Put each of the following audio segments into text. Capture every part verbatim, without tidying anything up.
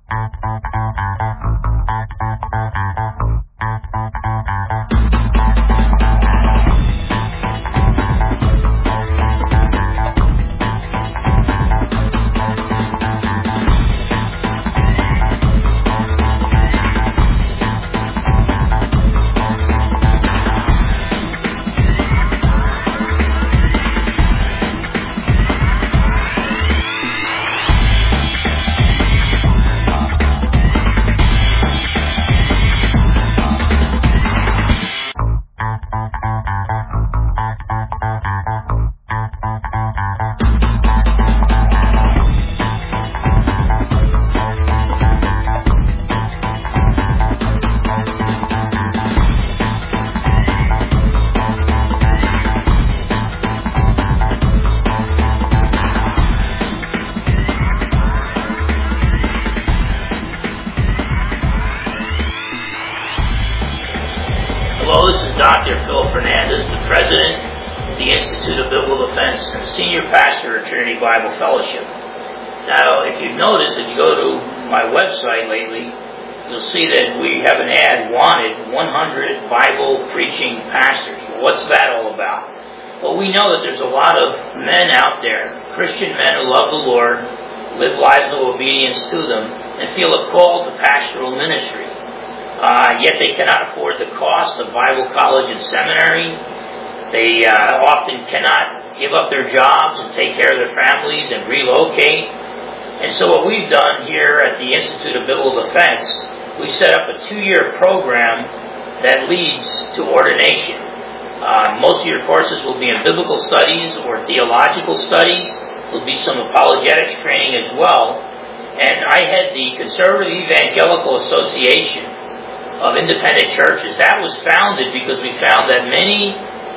Doctor Phil Fernandez, the President of the Institute of Biblical Defense and Senior Pastor at Trinity Bible Fellowship. Now, if you've noticed, if you go to my website lately, you'll see that we have an ad, wanted one hundred Bible preaching pastors. Well, what's that all about? Well, we know that there's a lot of men out there, Christian men who love the Lord, live lives of obedience to them, and feel a call to pastoral ministry. Uh, yet they cannot afford the cost of Bible college and seminary. They uh, often cannot give up their jobs and take care of their families and relocate. And so what we've done here at the Institute of Biblical Defense, we set up a two-year program that leads to ordination. Uh, most of your courses will be in biblical studies or theological studies. There will be some apologetics training as well. And I had the Conservative Evangelical Association of Independent Churches. That was founded because we found that many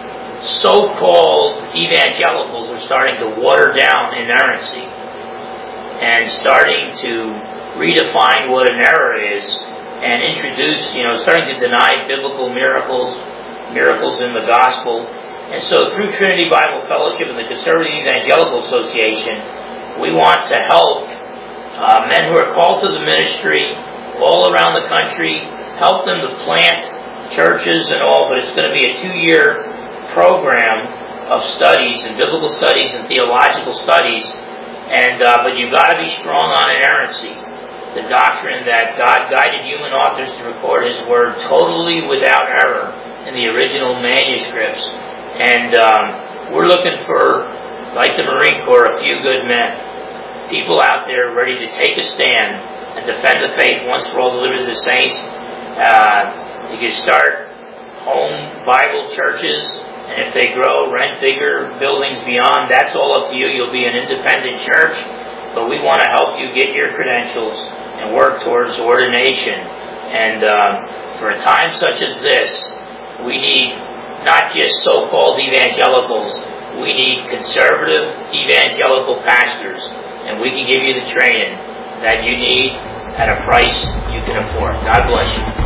so-called evangelicals are starting to water down inerrancy and starting to redefine what an error is and introduce, you know, starting to deny biblical miracles, miracles in the gospel. And so through Trinity Bible Fellowship and the Conservative Evangelical Association, we want to help uh, men who are called to the ministry all around the country, help them to plant churches and all, but it's going to be a two-year program of studies and biblical studies and theological studies. And uh, but you've got to be strong on inerrancy, the doctrine that God guided human authors to record His Word totally without error in the original manuscripts. And um, we're looking for, like the Marine Corps, a few good men, people out there ready to take a stand and defend the faith once for all, delivered to the saints. Uh, you can start home Bible churches, and if they grow, rent bigger buildings beyond. That's all up to you. You'll be an independent church, but we want to help you get your credentials and work towards ordination. And um, for a time such as this, we need not just so-called evangelicals. We need conservative evangelical pastors, and we can give you the training that you need at a price you can afford. God bless you.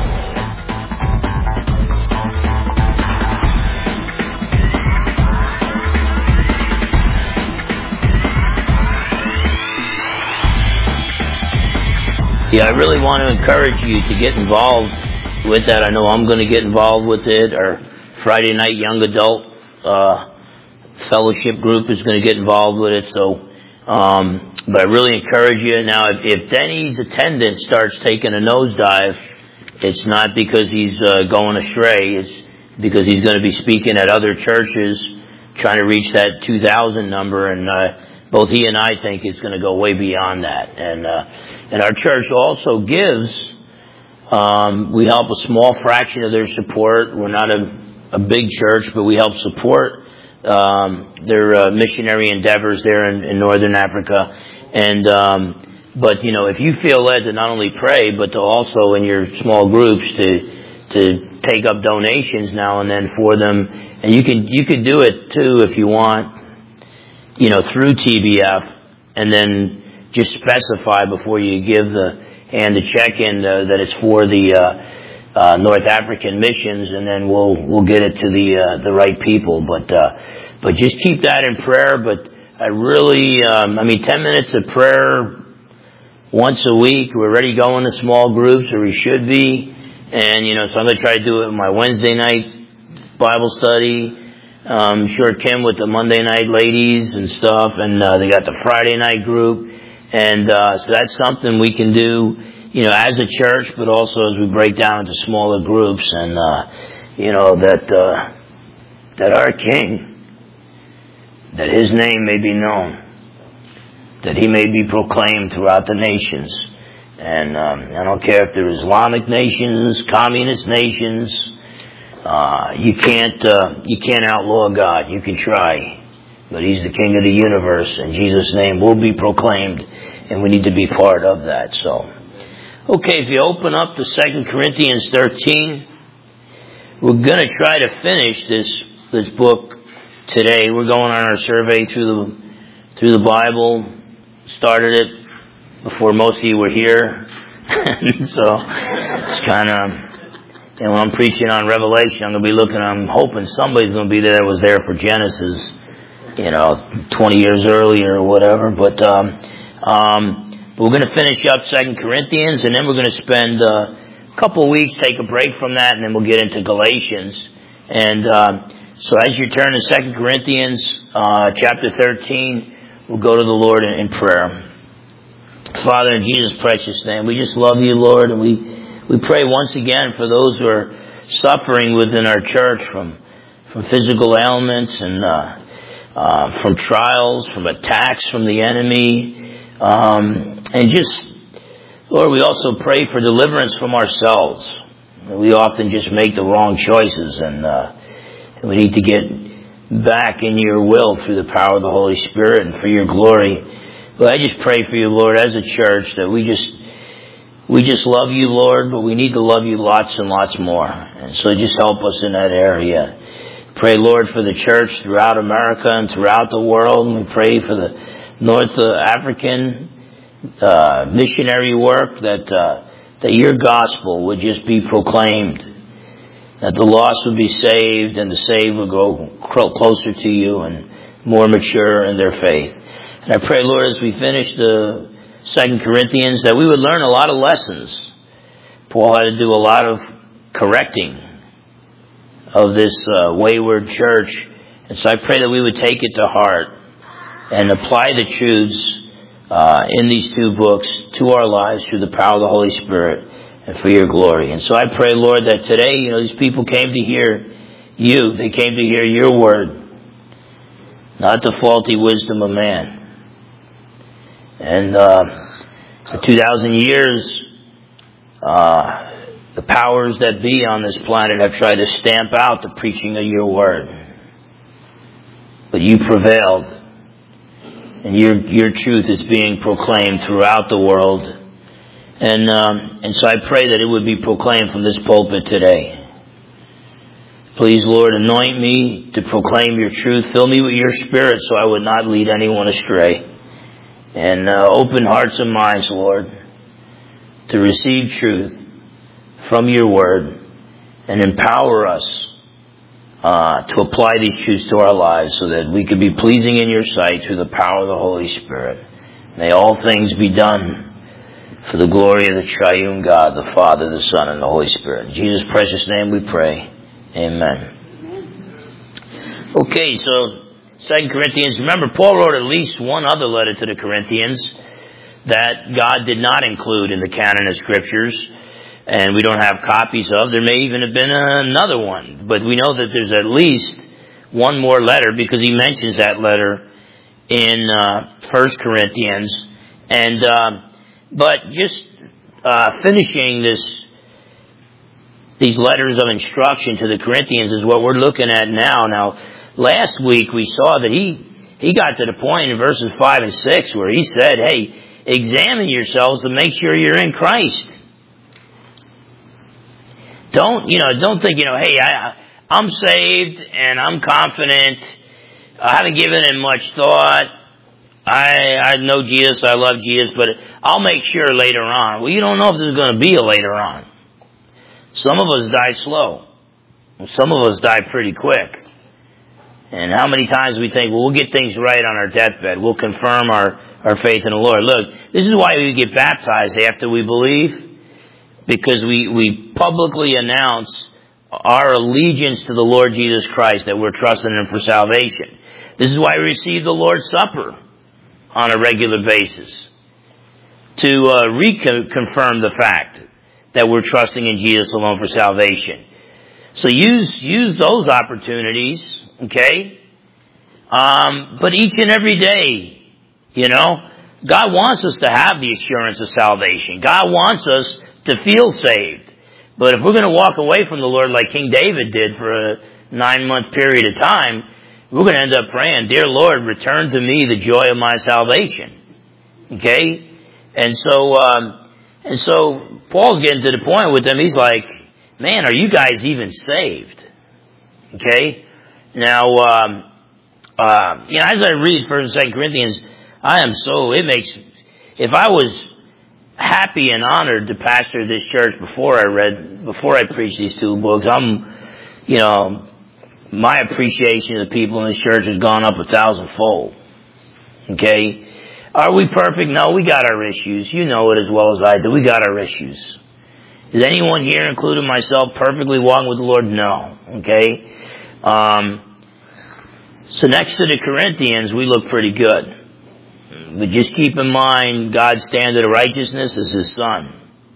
Yeah, I really want to encourage you to get involved with that. I know I'm going to get involved with it. Our Friday night young adult uh, fellowship group is going to get involved with it. So, um, but I really encourage you. Now, if, if Denny's attendance starts taking a nosedive, it's not because he's uh, going astray. It's because he's going to be speaking at other churches, trying to reach that two thousand number, and uh, both he and I think it's going to go way beyond that. And uh, and our church also gives. Um, we help a small fraction of their support. We're not a, a big church, but we help support um, their uh, missionary endeavors there in, in northern Africa. And um, but you know, if you feel led to not only pray, but to also in your small groups to to take up donations now and then for them, and you can you can do it too if you want. You know, through T B F, and then just specify before you give the hand the check in uh, that it's for the uh, uh, North African missions, and then we'll we'll get it to the uh, the right people. But uh, but just keep that in prayer. But I really, um, I mean, ten minutes of prayer once a week. We're already going to small groups, or we should be. And, you know, so I'm going to try to do it with my Wednesday night Bible study. Um, sure, Kim with the Monday night ladies and stuff. And uh, they got the Friday night group. And uh, so that's something we can do, you know, as a church, but also as we break down into smaller groups. And, uh, you know, that uh, that our King, that His name may be known, that He may be proclaimed throughout the nations. And um, I don't care if they're Islamic nations, communist nations. Uh, you can't uh, you can't outlaw God. You can try, but He's the King of the universe, and Jesus' name will be proclaimed, and we need to be part of that. So, okay, if you open up to Second Corinthians thirteen, we're going to try to finish this this book today. We're going on our survey through the through the Bible. Started it before most of you were here. So it's kind of, and when I'm preaching on Revelation, I'm going to be looking, I'm hoping somebody's going to be there that was there for Genesis, you know, twenty years earlier or whatever. But, um, um, but we're going to finish up Second Corinthians, and then we're going to spend uh, a couple of weeks, take a break from that, and then we'll get into Galatians. And um, so as you turn to Second Corinthians uh, chapter thirteen, we'll go to the Lord in, in prayer. Father, in Jesus' precious name, we just love you, Lord, and we, we pray once again for those who are suffering within our church from from physical ailments and uh, uh, from trials, from attacks from the enemy, um, and just, Lord, we also pray for deliverance from ourselves. We often just make the wrong choices, and uh, we need to get back in your will through the power of the Holy Spirit and for your glory. But I just pray for you, Lord, as a church, that we just we just love you, Lord, but we need to love you lots and lots more. And so just help us in that area. Pray, Lord, for the church throughout America and throughout the world. And we pray for the North African uh, missionary work, that uh, that your gospel would just be proclaimed, that the lost would be saved and the saved would go closer to you and more mature in their faith. And I pray, Lord, as we finish the Second Corinthians, that we would learn a lot of lessons. Paul had to do a lot of correcting of this uh, wayward church. And so I pray that we would take it to heart and apply the truths uh, in these two books to our lives through the power of the Holy Spirit and for your glory. And so I pray, Lord, that today, you know, these people came to hear you. They came to hear your word, not the faulty wisdom of man. And uh, for two thousand years, uh, the powers that be on this planet have tried to stamp out the preaching of your word. But you prevailed, and your your truth is being proclaimed throughout the world. And um, and so I pray that it would be proclaimed from this pulpit today. Please, Lord, anoint me to proclaim your truth. Fill me with your Spirit so I would not lead anyone astray. And uh, open hearts and minds, Lord, to receive truth from your word, and empower us uh, to apply these truths to our lives so that we could be pleasing in your sight through the power of the Holy Spirit. May all things be done for the glory of the triune God, the Father, the Son, and the Holy Spirit. In Jesus' precious name we pray. Amen. Okay, so Second Corinthians. Remember, Paul wrote at least one other letter to the Corinthians that God did not include in the canon of Scriptures, and we don't have copies of. There may even have been another one, but we know that there's at least one more letter because he mentions that letter in uh, First Corinthians. And uh, but just uh, finishing this, these letters of instruction to the Corinthians is what we're looking at now. Now, last week we saw that he he got to the point in verses five and six where he said, "Hey, examine yourselves to make sure you're in Christ." Don't, you know, don't think, you know, hey, I, I'm saved and I'm confident. I haven't given it much thought. I, I know Jesus. I love Jesus, but I'll make sure later on. Well, you don't know if there's going to be a later on. Some of us die slow. Some of us die pretty quick. And how many times we think, well, we'll get things right on our deathbed. We'll confirm our, our faith in the Lord. Look, this is why we get baptized after we believe, because we, we publicly announce our allegiance to the Lord Jesus Christ, that we're trusting Him for salvation. This is why we receive the Lord's Supper on a regular basis, to uh, reconfirm the fact that we're trusting in Jesus alone for salvation. So use use those opportunities, okay? Um, but each and every day, you know, God wants us to have the assurance of salvation. God wants us to feel saved. But if we're going to walk away from the Lord like King David did for a nine-month period of time, we're going to end up praying, "Dear Lord, return to me the joy of my salvation." Okay? And so, um, and so Paul's getting to the point with them. He's like, "Man, are you guys even saved?" Okay? Now, um, uh, you know, as I read First and Second Corinthians, I am so, it makes, if I was happy and honored to pastor this church before I read, before I preached these two books, I'm, you know, my appreciation of the people in this church has gone up a thousandfold. Okay? Are we perfect? No, we got our issues. You know it as well as I do. We got our issues. Is anyone here, including myself, perfectly walking with the Lord? No. Okay? Um, so next to the Corinthians, we look pretty good. But just keep in mind, God's standard of righteousness is His Son.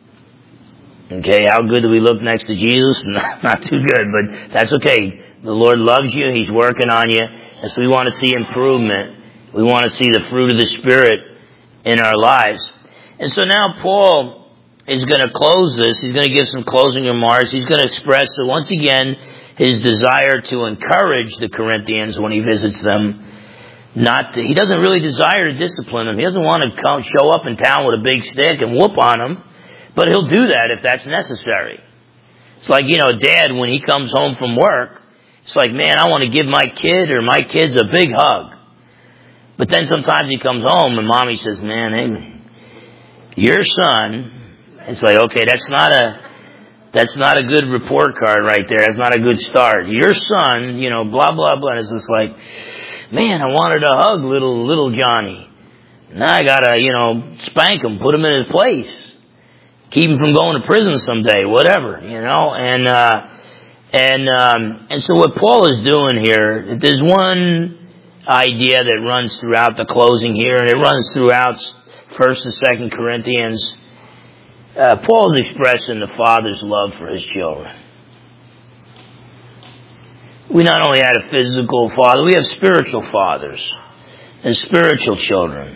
Okay, how good do we look next to Jesus? Not, not too good, but that's okay. The Lord loves you. He's working on you. And so we want to see improvement. We want to see the fruit of the Spirit in our lives. And so now Paul is going to close this. He's going to give some closing remarks. He's going to express, so once again, his desire to encourage the Corinthians when he visits them. Not to, he doesn't really desire to discipline them. He doesn't want to come, show up in town with a big stick and whoop on them. But he'll do that if that's necessary. It's like, you know, Dad, when he comes home from work, it's like, man, I want to give my kid or my kids a big hug. But then sometimes he comes home and Mommy says, man, hey, your son, it's like, okay, that's not a, that's not a good report card right there. That's not a good start. Your son, you know, blah, blah, blah. It's just like, man, I wanted to hug little, little Johnny. Now I gotta, you know, spank him, put him in his place. Keep him from going to prison someday, whatever, you know, and, uh, and, um, and so what Paul is doing here, there's one idea that runs throughout the closing here, and it runs throughout First and Second Corinthians. Uh, Paul's expressing the Father's love for His children. We not only had a physical father, we have spiritual fathers and spiritual children.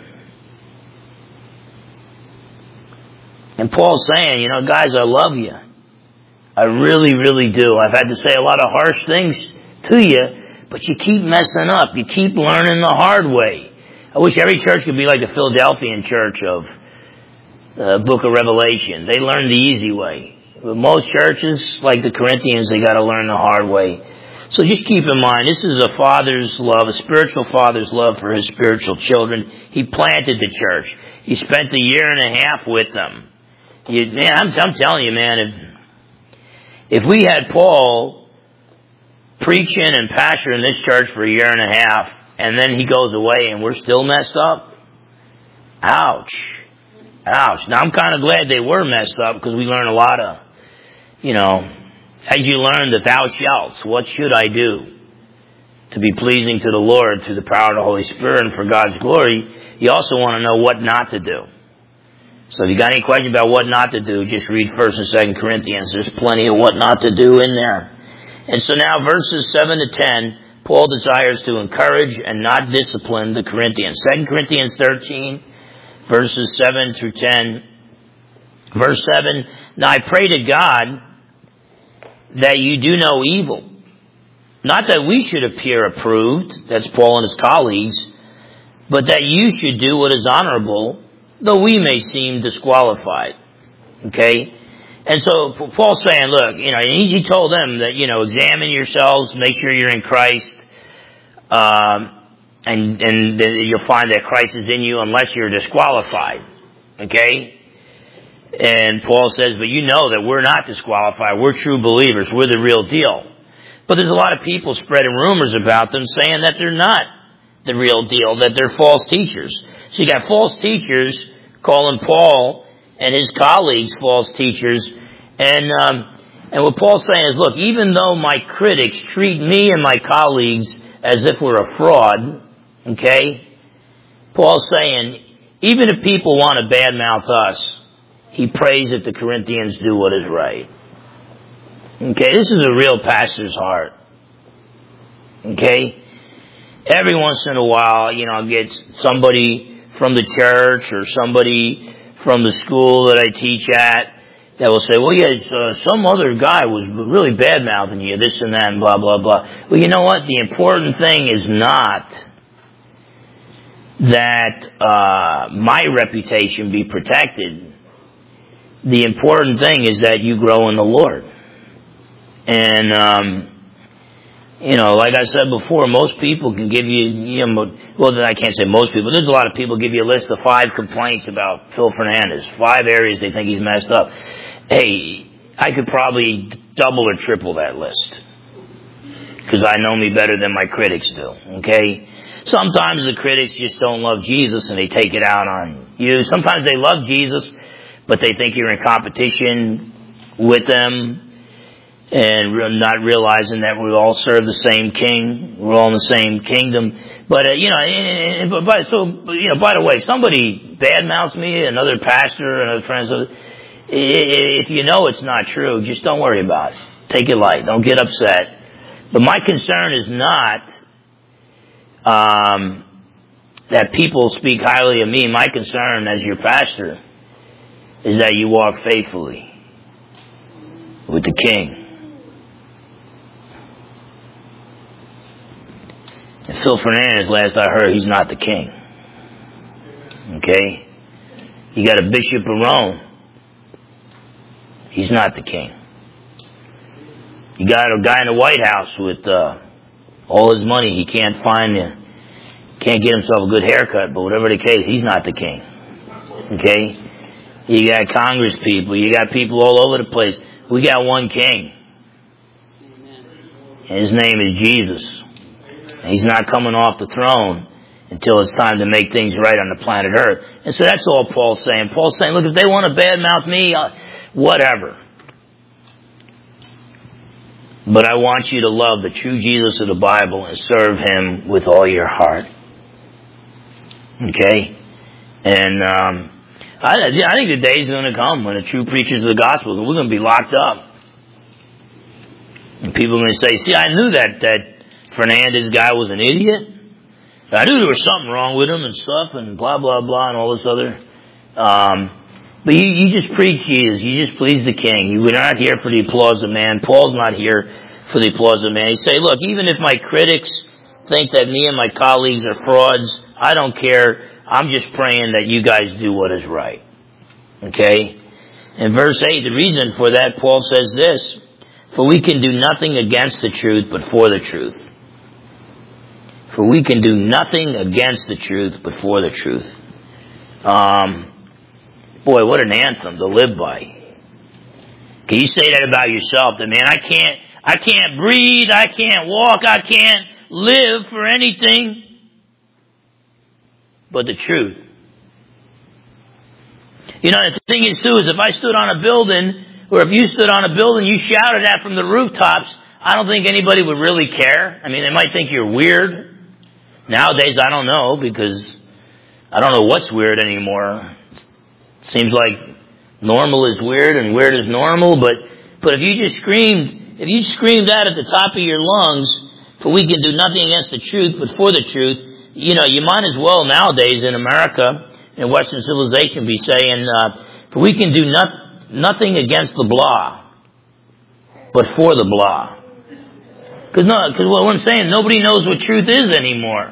And Paul's saying, you know, guys, I love you. I really, really do. I've had to say a lot of harsh things to you, but you keep messing up. You keep learning the hard way. I wish every church could be like the Philadelphian church of the book of Revelation. They learn the easy way. But most churches, like the Corinthians, they got to learn the hard way. So just keep in mind, this is a father's love, a spiritual father's love for his spiritual children. He planted the church. He spent a year and a half with them. You, man, I'm, I'm telling you, man, if, if we had Paul preaching and pastoring this church for a year and a half, and then he goes away and we're still messed up, ouch, ouch. Now, I'm kind of glad they were messed up because we learn a lot of, you know, as you learn the thou shalt, what should I do to be pleasing to the Lord through the power of the Holy Spirit and for God's glory, you also want to know what not to do. So if you got any question about what not to do, just read First and Second Corinthians. There's plenty of what not to do in there. And so now verses seven to ten, Paul desires to encourage and not discipline the Corinthians. Second Corinthians thirteen, verses seven through ten. Verse seven, now I pray to God that you do no evil. Not that we should appear approved, that's Paul and his colleagues, but that you should do what is honorable, though we may seem disqualified. Okay? And so Paul's saying, look, you know, he told them that, you know, examine yourselves, make sure you're in Christ, um, and, and you'll find that Christ is in you unless you're disqualified. Okay? And Paul says, but you know that we're not disqualified. We're true believers. We're the real deal. But there's a lot of people spreading rumors about them saying that they're not the real deal, that they're false teachers. So you got false teachers calling Paul and his colleagues false teachers. And, um, and what Paul's saying is, look, even though my critics treat me and my colleagues as if we're a fraud, okay, Paul's saying, even if people want to badmouth us, he prays that the Corinthians do what is right. Okay, this is a real pastor's heart. Okay? Every once in a while, you know, I'll get somebody from the church or somebody from the school that I teach at that will say, well, yeah, uh, some other guy was really bad-mouthing you, this and that, and blah, blah, blah. Well, you know what? The important thing is not that uh my reputation be protected. The important thing is that you grow in the Lord. And, um, you know, like I said before, most people can give you, you know, well, I can't say most people. There's a lot of people give you a list of five complaints about Phil Fernandez, five areas they think he's messed up. Hey, I could probably double or triple that list because I know me better than my critics do, okay? Sometimes the critics just don't love Jesus and they take it out on you. Sometimes they love Jesus, but they think you're in competition with them and not realizing that we all serve the same king. We're all in the same kingdom. But, uh, you know, and, and, but, so, you know, by the way, somebody badmouths me, another pastor, another friend, so if you know it's not true, just don't worry about it. Take it light. Don't get upset. But my concern is not um that people speak highly of me. My concern as your pastor is that you walk faithfully with the King. And Phil Fernandez, last I heard, he's not the king. Okay? You got a bishop of Rome. He's not the king. You got a guy in the White House with uh, all his money. He can't find, uh, can't get himself a good haircut, but whatever the case, he's not the king. Okay? You got Congress people. You got people all over the place. We got one king. And his name is Jesus. And he's not coming off the throne until it's time to make things right on the planet Earth. And so that's all Paul's saying. Paul's saying, look, if they want to badmouth me, uh, whatever. But I want you to love the true Jesus of the Bible and serve him with all your heart. Okay? And um, I, I think the day's going to come when the true preachers of the gospel, we're going to be locked up. And people are going to say, see, I knew that, that Fernandez guy was an idiot. I knew there was something wrong with him and stuff and blah, blah, blah and all this other. Um, but you, you just preach Jesus. You just please the King. You were not here for the applause of man. Paul's not here for the applause of man. He say, look, even if my critics think that me and my colleagues are frauds, I don't care. I'm just praying that you guys do what is right. Okay? In verse eight, the reason for that, Paul says this, for we can do nothing against the truth, but for the truth. For we can do nothing against the truth, but for the truth. Um, boy, what an anthem to live by. Can you say that about yourself? That, man, I can't, I can't breathe, I can't walk, I can't live for anything but the truth. You know, the thing is too, is if I stood on a building, or if you stood on a building, you shouted at from the rooftops, I don't think anybody would really care. I mean, they might think you're weird. Nowadays, I don't know, because I don't know what's weird anymore. It seems like normal is weird and weird is normal, but, but if you just screamed, if you screamed that at the top of your lungs, for we can do nothing against the truth, but for the truth, you know, you might as well nowadays in America, in Western civilization, be saying, uh, for we can do not, nothing against the blah, but for the blah. Because no, because what I'm saying, nobody knows what truth is anymore.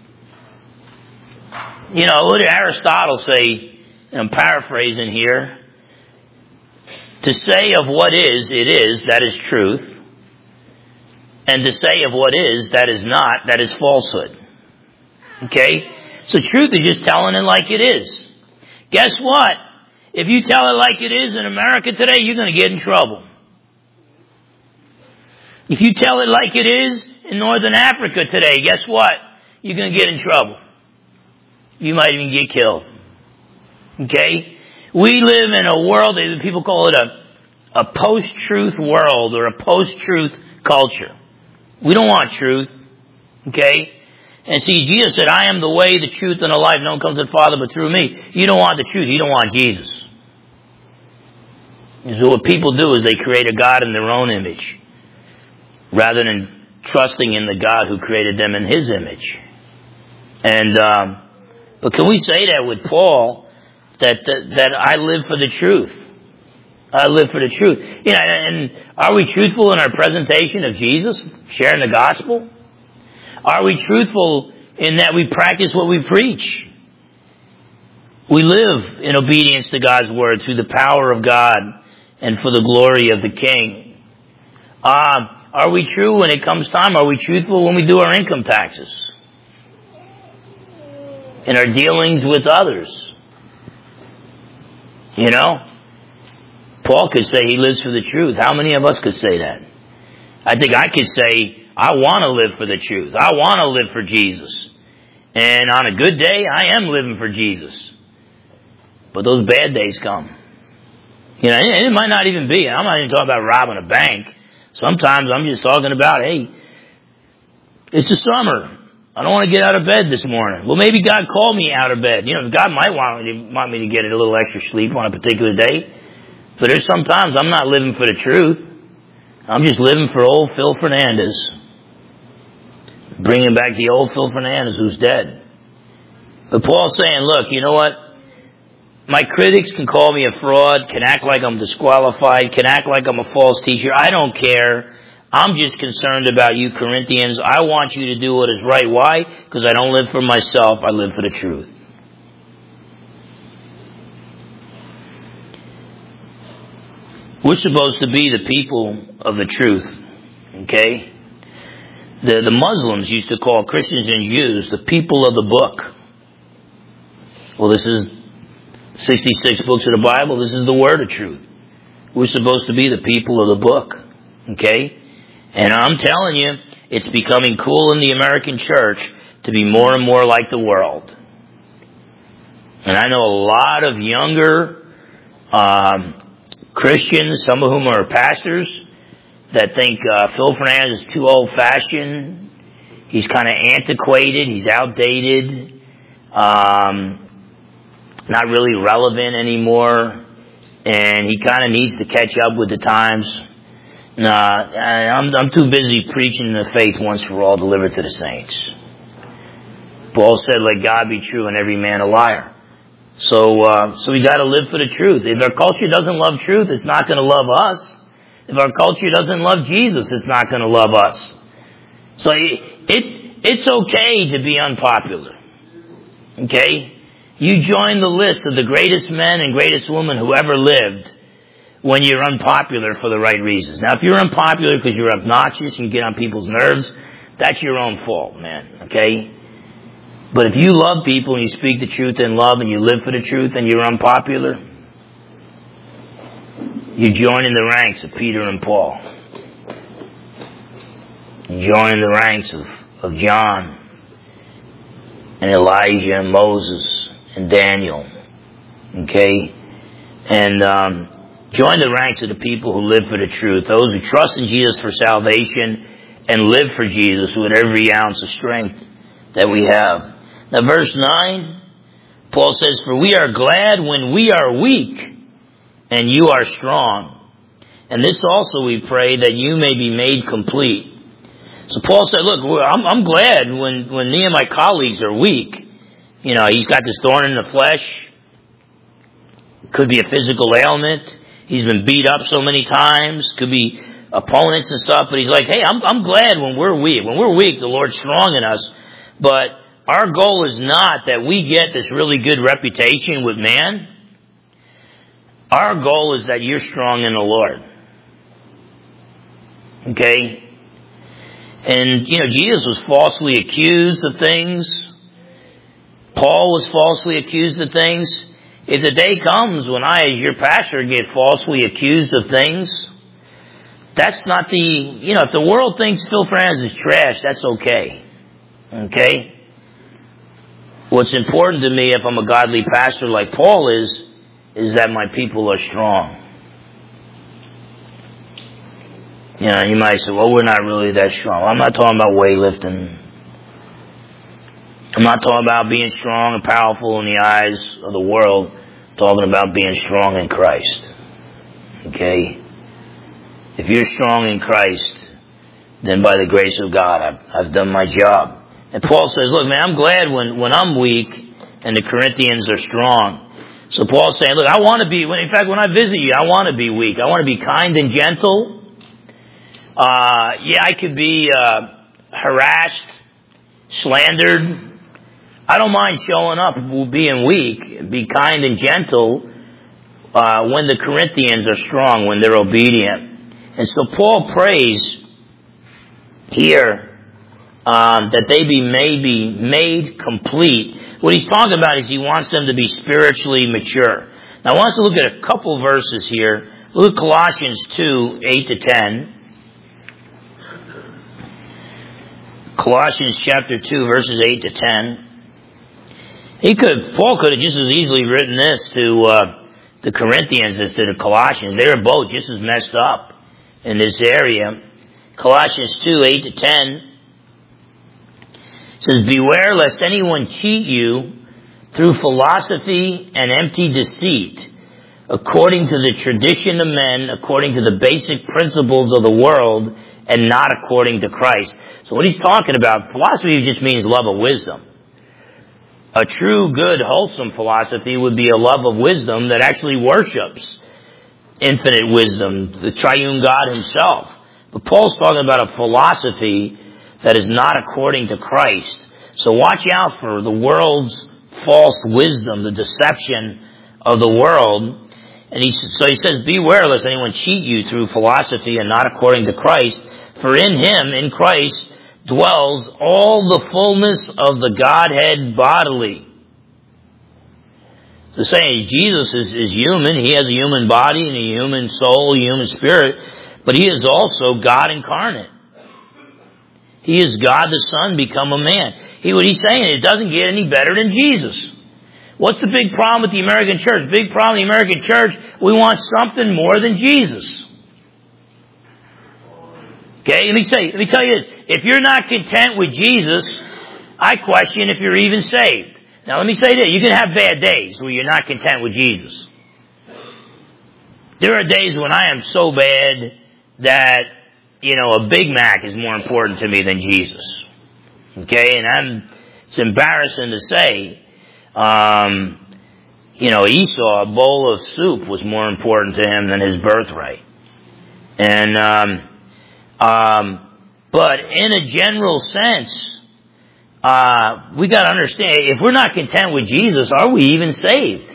You know, what did Aristotle say? I'm paraphrasing here. To say of what is, it is, that is truth. And to say of what is, that is not, that is falsehood. Okay? So truth is just telling it like it is. Guess what? If you tell it like it is in America today, you're going to get in trouble. If you tell it like it is in Northern Africa today, guess what? You're going to get in trouble. You might even get killed. Okay? We live in a world, people call it a, a post-truth world or a post-truth culture. We don't want truth. Okay? And see, Jesus said, I am the way, the truth, and the life. No one comes to the Father but through me. You don't want the truth. You don't want Jesus. So what people do is they create a God in their own image rather than trusting in the God who created them in His image. And, um, but can we say that with Paul, that, that, that I live for the truth? I live for the truth. You know, and are we truthful in our presentation of Jesus, sharing the gospel? Are we truthful in that we practice what we preach? We live in obedience to God's word through the power of God and for the glory of the King. Uh, are we true when it comes time? Are we truthful when we do our income taxes? In our dealings with others? You know? Paul could say he lives for the truth. How many of us could say that? I think I could say, I want to live for the truth. I want to live for Jesus. And on a good day, I am living for Jesus. But those bad days come. You know, and it might not even be. I'm not even talking about robbing a bank. Sometimes I'm just talking about, hey, it's the summer. I don't want to get out of bed this morning. Well, maybe God called me out of bed. You know, God might want me to, want me to get a little extra sleep on a particular day. But there's sometimes I'm not living for the truth. I'm just living for old Phil Fernandez. Bringing back the old Phil Fernandez who's dead. But Paul's saying, look, you know what? My critics can call me a fraud, can act like I'm disqualified, can act like I'm a false teacher. I don't care. I'm just concerned about you Corinthians. I want you to do what is right. Why? Because I don't live for myself. I live for the truth. We're supposed to be the people of the truth. Okay? The, the Muslims used to call Christians and Jews the people of the book. Well, this is sixty-six books of the Bible. This is the word of truth. We're supposed to be the people of the book. Okay? And I'm telling you, it's becoming cool in the American church to be more and more like the world. And I know a lot of younger um, Christians, some of whom are pastors, that think uh, Phil Fernandez is too old-fashioned. He's kind of antiquated. He's outdated. Um, not really relevant anymore. And he kind of needs to catch up with the times. Nah, I'm, I'm too busy preaching the faith once for all delivered to the saints. Paul said, let God be true and every man a liar. So, uh, so we gotta live for the truth. If our culture doesn't love truth, it's not gonna love us. If our culture doesn't love Jesus, it's not gonna love us. So it, it's, it's okay to be unpopular. Okay? You join the list of the greatest men and greatest women who ever lived when you're unpopular for the right reasons. Now, if you're unpopular because you're obnoxious and you get on people's nerves, that's your own fault, man. Okay? But if you love people and you speak the truth in love and you live for the truth and you're unpopular, you join in the ranks of Peter and Paul. You join in the ranks of, of John and Elijah and Moses and Daniel. Okay? And um, join the ranks of the people who live for the truth, those who trust in Jesus for salvation and live for Jesus with every ounce of strength that we have. Now verse nine, Paul says, for we are glad when we are weak and you are strong. And this also we pray that you may be made complete. So Paul said, look, I'm, I'm glad when, when me and my colleagues are weak. You know, he's got this thorn in the flesh. Could be a physical ailment. He's been beat up so many times. Could be opponents and stuff. But he's like, hey, I'm, I'm glad when we're weak. When we're weak, the Lord's strong in us. But our goal is not that we get this really good reputation with man. Our goal is that you're strong in the Lord. Okay? And, you know, Jesus was falsely accused of things. Paul was falsely accused of things. If the day comes when I, as your pastor, get falsely accused of things, that's not the, you know, if the world thinks Phil Fernandez is trash, that's okay. Okay? What's important to me if I'm a godly pastor like Paul is, is that my people are strong. You know, you might say, well, we're not really that strong. I'm not talking about weightlifting. I'm not talking about being strong and powerful in the eyes of the world. I'm talking about being strong in Christ. Okay? If you're strong in Christ, then by the grace of God, I've, I've done my job. And Paul says, look, man, I'm glad when, when I'm weak and the Corinthians are strong. So Paul's saying, look, I want to be, in fact, when I visit you, I want to be weak. I want to be kind and gentle. Uh, yeah, I could be, uh, harassed, slandered. I don't mind showing up, being weak, be kind and gentle, uh, when the Corinthians are strong, when they're obedient. And so Paul prays here, um, that they be maybe made complete. What he's talking about is he wants them to be spiritually mature. Now I want us to look at a couple verses here. Look at Colossians two, eight to ten. Colossians chapter two, verses eight to ten. He could, Paul could have just as easily written this to, uh, the Corinthians as to the Colossians. They were both just as messed up in this area. Colossians two, eight to ten says, beware lest anyone cheat you through philosophy and empty deceit, according to the tradition of men, according to the basic principles of the world, and not according to Christ. So what he's talking about, philosophy just means love of wisdom. A true, good, wholesome philosophy would be a love of wisdom that actually worships infinite wisdom, the triune God himself. But Paul's talking about a philosophy that is not according to Christ. So watch out for the world's false wisdom, the deception of the world. And he, so he says, beware lest anyone cheat you through philosophy and not according to Christ. For in him, in Christ, dwells all the fullness of the Godhead bodily. The saying, Jesus is, is human. He has a human body and a human soul, a human spirit. But he is also God incarnate. He is God the Son become a man. He, what he's saying, it doesn't get any better than Jesus. What's the big problem with the American church? Big problem with the American church, we want something more than Jesus. Okay, let me say, let me tell you this. If you're not content with Jesus, I question if you're even saved. Now let me say this, you can have bad days where you're not content with Jesus. There are days when I am so bad that, you know, a Big Mac is more important to me than Jesus. Okay, and I'm, it's embarrassing to say, um, you know, Esau, a bowl of soup was more important to him than his birthright. And, um, um, but in a general sense, uh, we gotta understand, if we're not content with Jesus, are we even saved?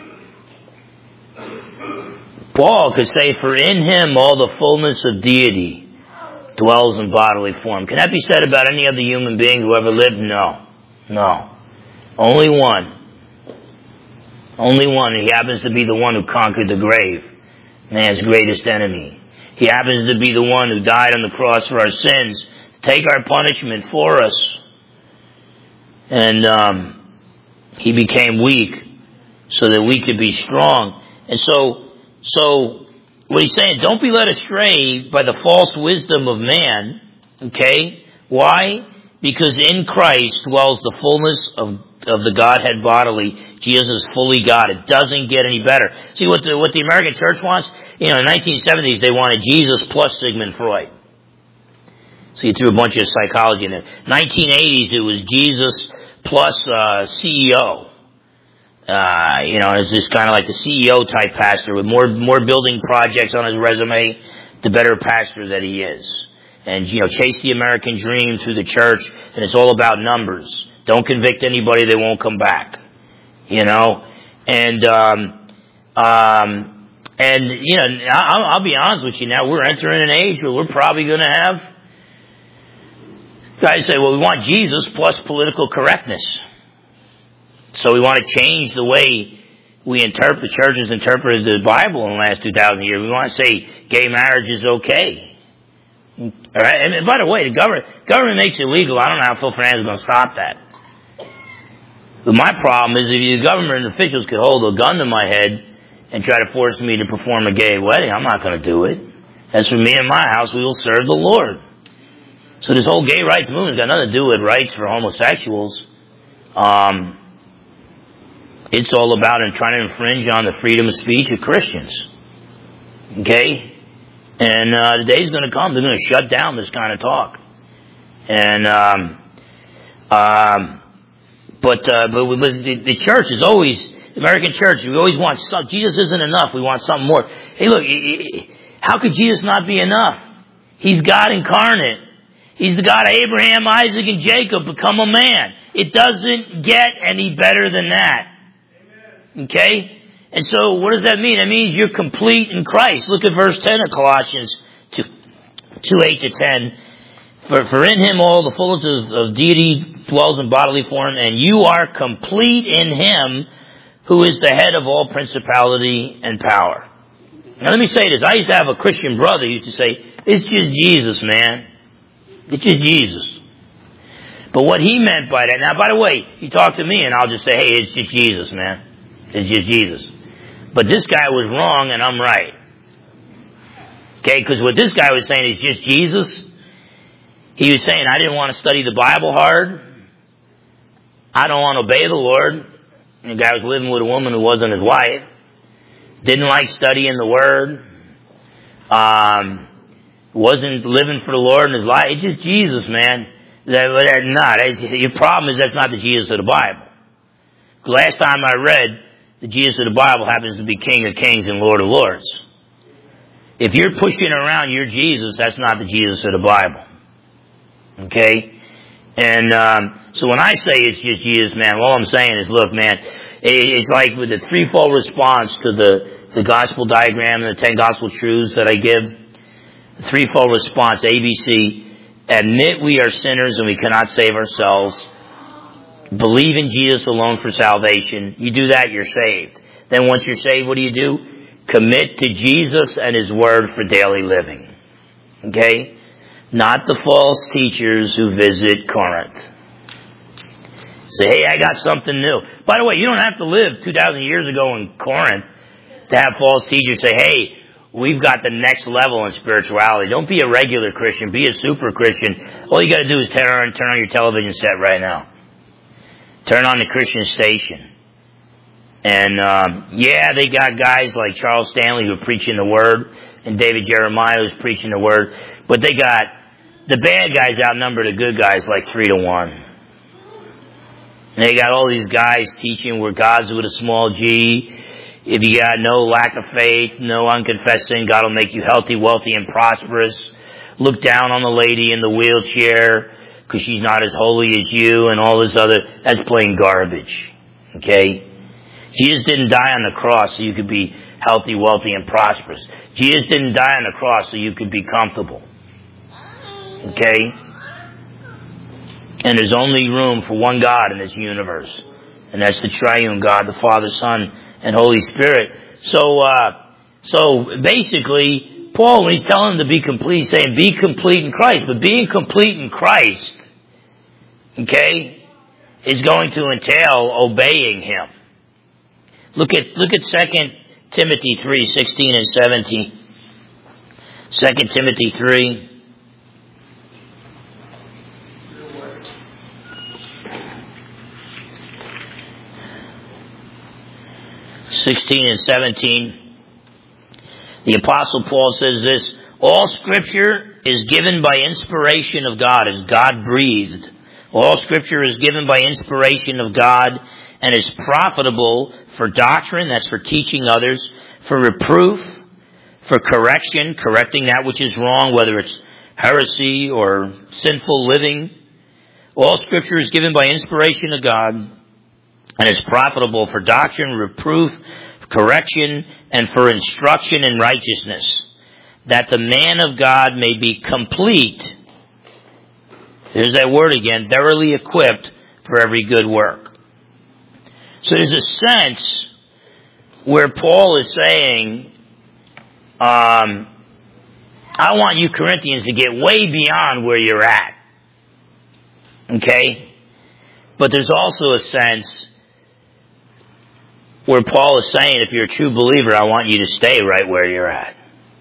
Paul could say, for in him all the fullness of deity dwells in bodily form. Can that be said about any other human being who ever lived? No. No. Only one. Only one. He happens to be the one who conquered the grave. Man's greatest enemy. He happens to be the one who died on the cross for our sins, to take our punishment for us. And um, he became weak so that we could be strong. And so, so what he's saying, don't be led astray by the false wisdom of man. Okay? Why? Because in Christ dwells the fullness of, of the Godhead bodily. Jesus is fully God. It doesn't get any better. See what the, what the American church wants? You know, in the nineteen seventies they wanted Jesus plus Sigmund Freud. So you threw a bunch of psychology in there. nineteen eighties it was Jesus plus, uh, C E O. Uh, you know, it's just kind of like the C E O type pastor with more, more building projects on his resume, the better pastor that he is. And, you know, chase the American dream through the church, and it's all about numbers. Don't convict anybody, they won't come back. You know? And, um, um, and, you know, I'll, I'll be honest with you now, we're entering an age where we're probably gonna have guys say, well, we want Jesus plus political correctness. So we want to change the way we interpret, the church has interpreted the Bible in the last two thousand years. We want to say gay marriage is okay. All right? And by the way, the government, government makes it legal. I don't know how Phil Fernandez is going to stop that. But my problem is if the government officials could hold a gun to my head and try to force me to perform a gay wedding, I'm not going to do it. As for me and my house, we will serve the Lord. So this whole gay rights movement has got nothing to do with rights for homosexuals. Um, it's all about trying to infringe on the freedom of speech of Christians. Okay? And uh, the day's going to come, they're going to shut down this kind of talk. And, um, um, but, uh, but, but the, the church is always, the American church, we always want something. Jesus isn't enough, we want something more. Hey look, how could Jesus not be enough? He's God incarnate. He's the God of Abraham, Isaac, and Jacob, become a man. It doesn't get any better than that. Okay? And so, what does that mean? It means you're complete in Christ. Look at verse ten of Colossians two, eight to ten. For, for in him all the fullness of, of deity dwells in bodily form, and you are complete in him who is the head of all principality and power. Now let me say this. I used to have a Christian brother who used to say, it's just Jesus, man. It's just Jesus. But what he meant by that, now by the way, he talked to me and I'll just say, hey, it's just Jesus, man. It's just Jesus. But this guy was wrong and I'm right. Okay, because what this guy was saying is just Jesus. He was saying, I didn't want to study the Bible hard. I don't want to obey the Lord. And the guy was living with a woman who wasn't his wife. Didn't like studying the Word. Um, wasn't living for the Lord in his life. It's just Jesus, man. That, that, not. Your problem is that's not the Jesus of the Bible. The last time I read, the Jesus of the Bible happens to be King of Kings and Lord of Lords. If you're pushing around your Jesus, that's not the Jesus of the Bible. Okay? And um, so when I say it's just Jesus, man, all I'm saying is, look, man, it's like with the threefold response to the, the gospel diagram and the ten gospel truths that I give. The threefold response, A B C, admit we are sinners and we cannot save ourselves. Believe in Jesus alone for salvation. You do that, you're saved. Then once you're saved, what do you do? Commit to Jesus and His Word for daily living. Okay? Not the false teachers who visit Corinth. Say, hey, I got something new. By the way, you don't have to live two thousand years ago in Corinth to have false teachers say, hey, we've got the next level in spirituality. Don't be a regular Christian. Be a super Christian. All you got to do is turn on, turn on your television set right now. Turn on the Christian station. And, um, yeah, they got guys like Charles Stanley who are preaching the Word and David Jeremiah who's preaching the Word. But they got, the bad guys outnumber the good guys like three to one. And they got all these guys teaching where God's with a small g. If you got no lack of faith, no unconfessed sin, God will make you healthy, wealthy, and prosperous. Look down on the lady in the wheelchair because she's not as holy as you and all this other. That's plain garbage. Okay? Jesus didn't die on the cross so you could be healthy, wealthy, and prosperous. Jesus didn't die on the cross so you could be comfortable. Okay? And there's only room for one God in this universe. And that's the triune God, the Father, Son, and Holy Spirit. So, uh, so basically, Paul, when he's telling them to be complete, he's saying, be complete in Christ. But being complete in Christ, okay, is going to entail obeying Him. Look at, look at Second Timothy three, sixteen and seventeen. Second Timothy three. sixteen and seventeen. The Apostle Paul says this, all Scripture is given by inspiration of God, is God breathed. All Scripture is given by inspiration of God and is profitable for doctrine, that's for teaching others, for reproof, for correction, correcting that which is wrong, whether it's heresy or sinful living. All Scripture is given by inspiration of God and is profitable for doctrine, reproof, correction, and for instruction in righteousness, that the man of God may be complete. There's that word again, thoroughly equipped for every good work. So there's a sense where Paul is saying, um, I want you Corinthians to get way beyond where you're at. Okay? But there's also a sense where Paul is saying, if you're a true believer, I want you to stay right where you're at.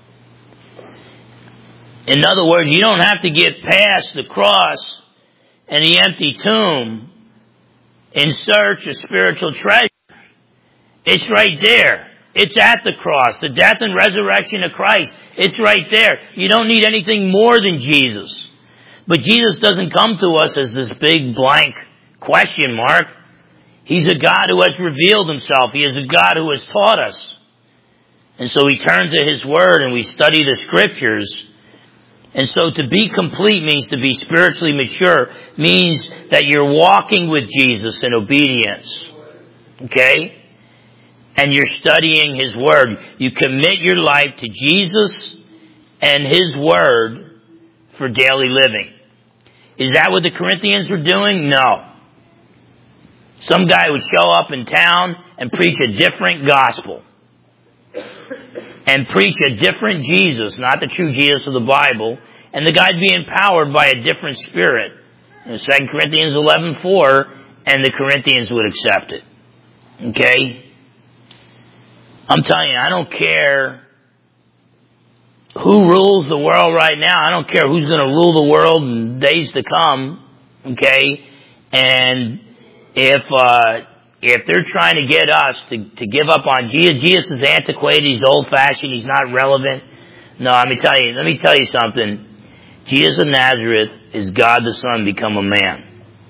In other words, you don't have to get past the cross and the empty tomb in search of spiritual treasure. It's right there. It's at the cross. The death and resurrection of Christ. It's right there. You don't need anything more than Jesus. But Jesus doesn't come to us as this big blank question mark. He's a God who has revealed himself. He is a God who has taught us. And so we turn to his word and we study the scriptures. And so to be complete means to be spiritually mature, means that you're walking with Jesus in obedience. Okay? And you're studying his word. You commit your life to Jesus and his word for daily living. Is that what the Corinthians were doing? No. Some guy would show up in town and preach a different gospel. And preach a different Jesus, not the true Jesus of the Bible. And the guy'd be empowered by a different spirit. In Second Corinthians eleven four, and the Corinthians would accept it. Okay? I'm telling you, I don't care who rules the world right now. I don't care who's going to rule the world in days to come. Okay? And if, uh, if they're trying to get us to, to give up on Jesus, Jesus is antiquated, he's old fashioned, he's not relevant. No, let me tell you, let me tell you something. Jesus of Nazareth is God the Son become a man.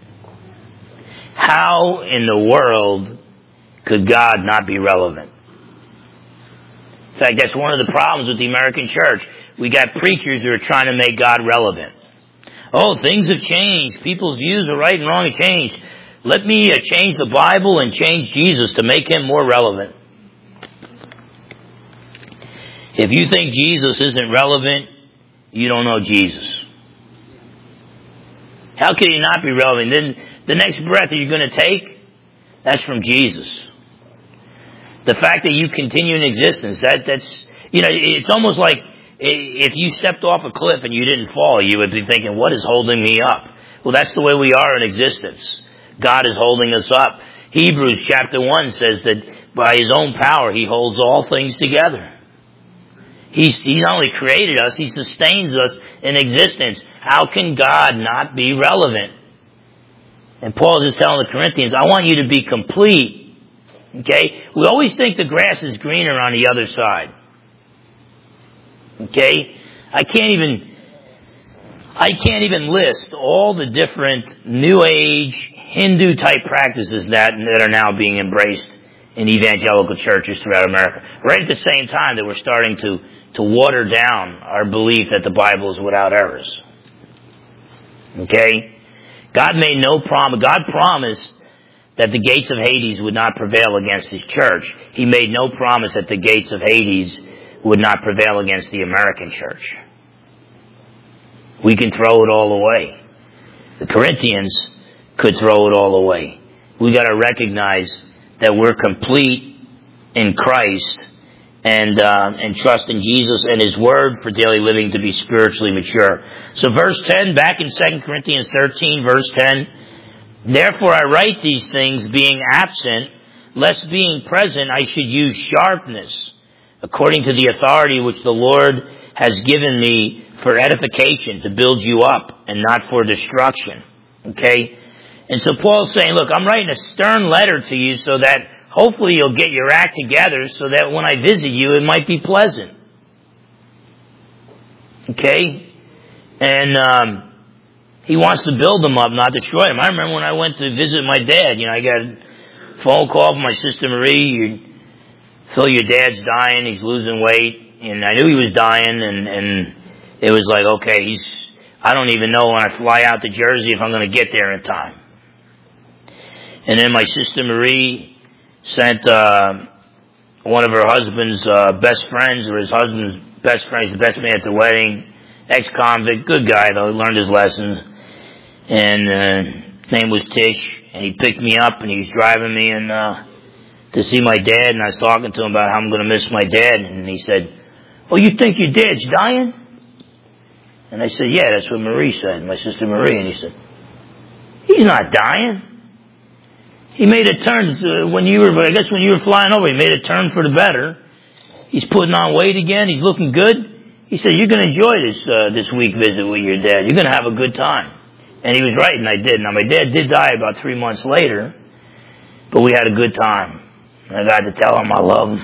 How in the world could God not be relevant? In fact, that's one of the problems with the American church. We got preachers who are trying to make God relevant. Oh, things have changed. People's views of right and wrong have changed. Let me uh, change the Bible and change Jesus to make him more relevant. If you think Jesus isn't relevant, you don't know Jesus. How can he not be relevant? Then the next breath that you're going to take, that's from Jesus. The fact that you continue in existence, that, that's, you know, it's almost like if you stepped off a cliff and you didn't fall, you would be thinking, what is holding me up? Well, that's the way we are in existence. God is holding us up. Hebrews chapter one says that by his own power, he holds all things together. He's, he not only created us, he sustains us in existence. How can God not be relevant? And Paul is telling the Corinthians, I want you to be complete. Okay? We always think the grass is greener on the other side. Okay? I can't even, I can't even list all the different New Age, Hindu type practices that, that are now being embraced in evangelical churches throughout America. Right at the same time that we're starting to, to water down our belief that the Bible is without errors. Okay? God made no promise. God promised that the gates of Hades would not prevail against his church. He made no promise that the gates of Hades would not prevail against the American church. We can throw it all away. The Corinthians could throw it all away. We got to recognize that we're complete in Christ and uh, and trust in Jesus and his word for daily living to be spiritually mature. So verse ten, back in Second Corinthians thirteen, verse ten, therefore I write these things being absent, lest being present I should use sharpness, according to the authority which the Lord has given me for edification, to build you up, and not for destruction. Okay? And so Paul's saying, look, I'm writing a stern letter to you so that hopefully you'll get your act together so that when I visit you, it might be pleasant. Okay? And um he wants to build them up, not destroy them. I remember when I went to visit my dad, you know, I got a phone call from my sister Marie, you, Phil, your dad's dying, he's losing weight. And I knew he was dying, and, and it was like, okay, he's, I don't even know when I fly out to Jersey if I'm going to get there in time. And then my sister Marie sent uh, one of her husband's uh, best friends, or his husband's best friend, he's the best man at the wedding, ex-convict, good guy though, he learned his lessons. And uh, his name was Tish, and he picked me up, and he was driving me and uh, to see my dad, and I was talking to him about how I'm going to miss my dad, and he said, oh, you think your dad's dying? And I said, yeah, that's what Marie said, my sister Marie. And he said, he's not dying. He made a turn uh, when you were, I guess when you were flying over, he made a turn for the better. He's putting on weight again. He's looking good. He said, you're going to enjoy this, uh, this week visit with your dad. You're going to have a good time. And he was right, and I did. Now, my dad did die about three months later, but we had a good time. I got to tell him I love him.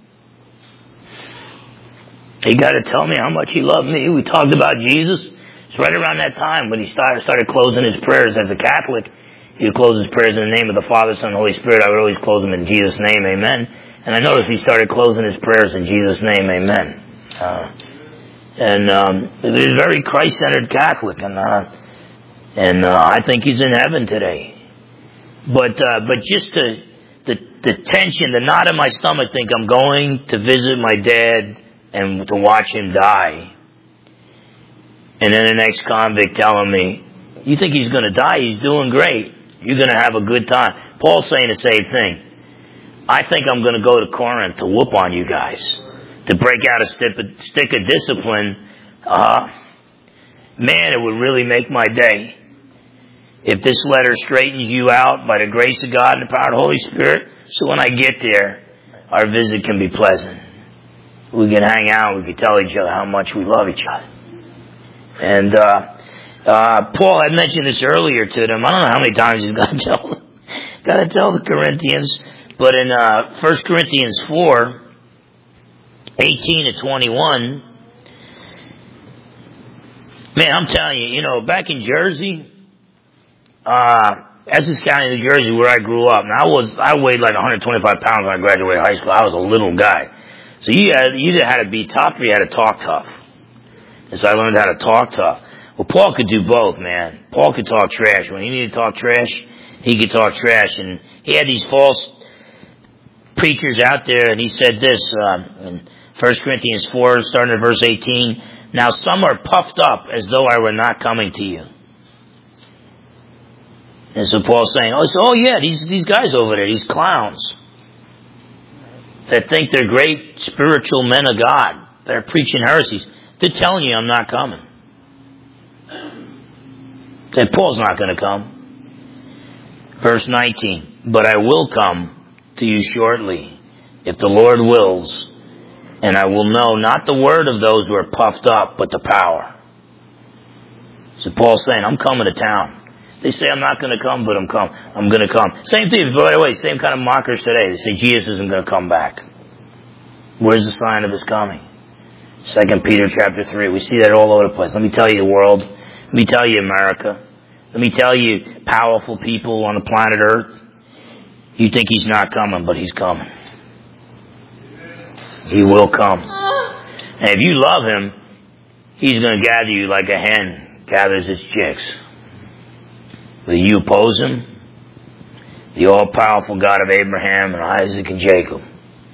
He got to tell me how much he loved me. We talked about Jesus. It's right around that time when he started, started closing his prayers as a Catholic. He would close his prayers in the name of the Father, Son, and Holy Spirit. I would always close them in Jesus' name, amen. And I noticed he started closing his prayers in Jesus' name, amen. Uh, and um, he was a very Christ-centered Catholic, and uh, and uh, I think he's in heaven today. But uh, but just the, the the tension, the knot in my stomach, think I'm going to visit my dad and to watch him die. And then an ex-convict telling me, you think he's going to die? He's doing great. You're going to have a good time. Paul's saying the same thing. I think I'm going to go to Corinth to whoop on you guys, to break out a stick of discipline. Uh, man, it would really make my day if this letter straightens you out by the grace of God and the power of the Holy Spirit. So when I get there, our visit can be pleasant. We can hang out. We can tell each other how much we love each other. And uh, uh, Paul had mentioned this earlier to them. I don't know how many times he's got to tell them. Got to tell the Corinthians. But in uh, First Corinthians four, eighteen to twenty-one, man, I'm telling you, you know, back in Jersey, uh, Essex County, New Jersey, where I grew up, and I was, I weighed like one hundred twenty-five pounds when I graduated high school. I was a little guy. So you had, you either had to be tough or you had to talk tough. And so I learned how to talk tough. Well, Paul could do both, man. Paul could talk trash. When he needed to talk trash, he could talk trash. And he had these false preachers out there, and he said this um, in First Corinthians four, starting at verse eighteen. Now some are puffed up as though I were not coming to you. And so Paul's saying, oh, so, oh yeah, these these guys over there, these clowns that think they're great spiritual men of God, they're preaching heresies. They're telling you I'm not coming. That Paul's not going to come. Verse nineteen, but I will come to you shortly, if the Lord wills, and I will know not the word of those who are puffed up, but the power. So Paul's saying, I'm coming to town. They say I'm not going to come, but I'm come. I'm going to come. Same thing, by the way, same kind of mockers today. They say Jesus isn't going to come back. Where's the sign of his coming? Second Peter chapter three. We see that all over the place. Let me tell you, the world. Let me tell you, America. Let me tell you, powerful people on the planet Earth. You think he's not coming, but he's coming. He will come. And if you love him, he's going to gather you like a hen gathers its chicks. Will you oppose him? The all-powerful God of Abraham and Isaac and Jacob.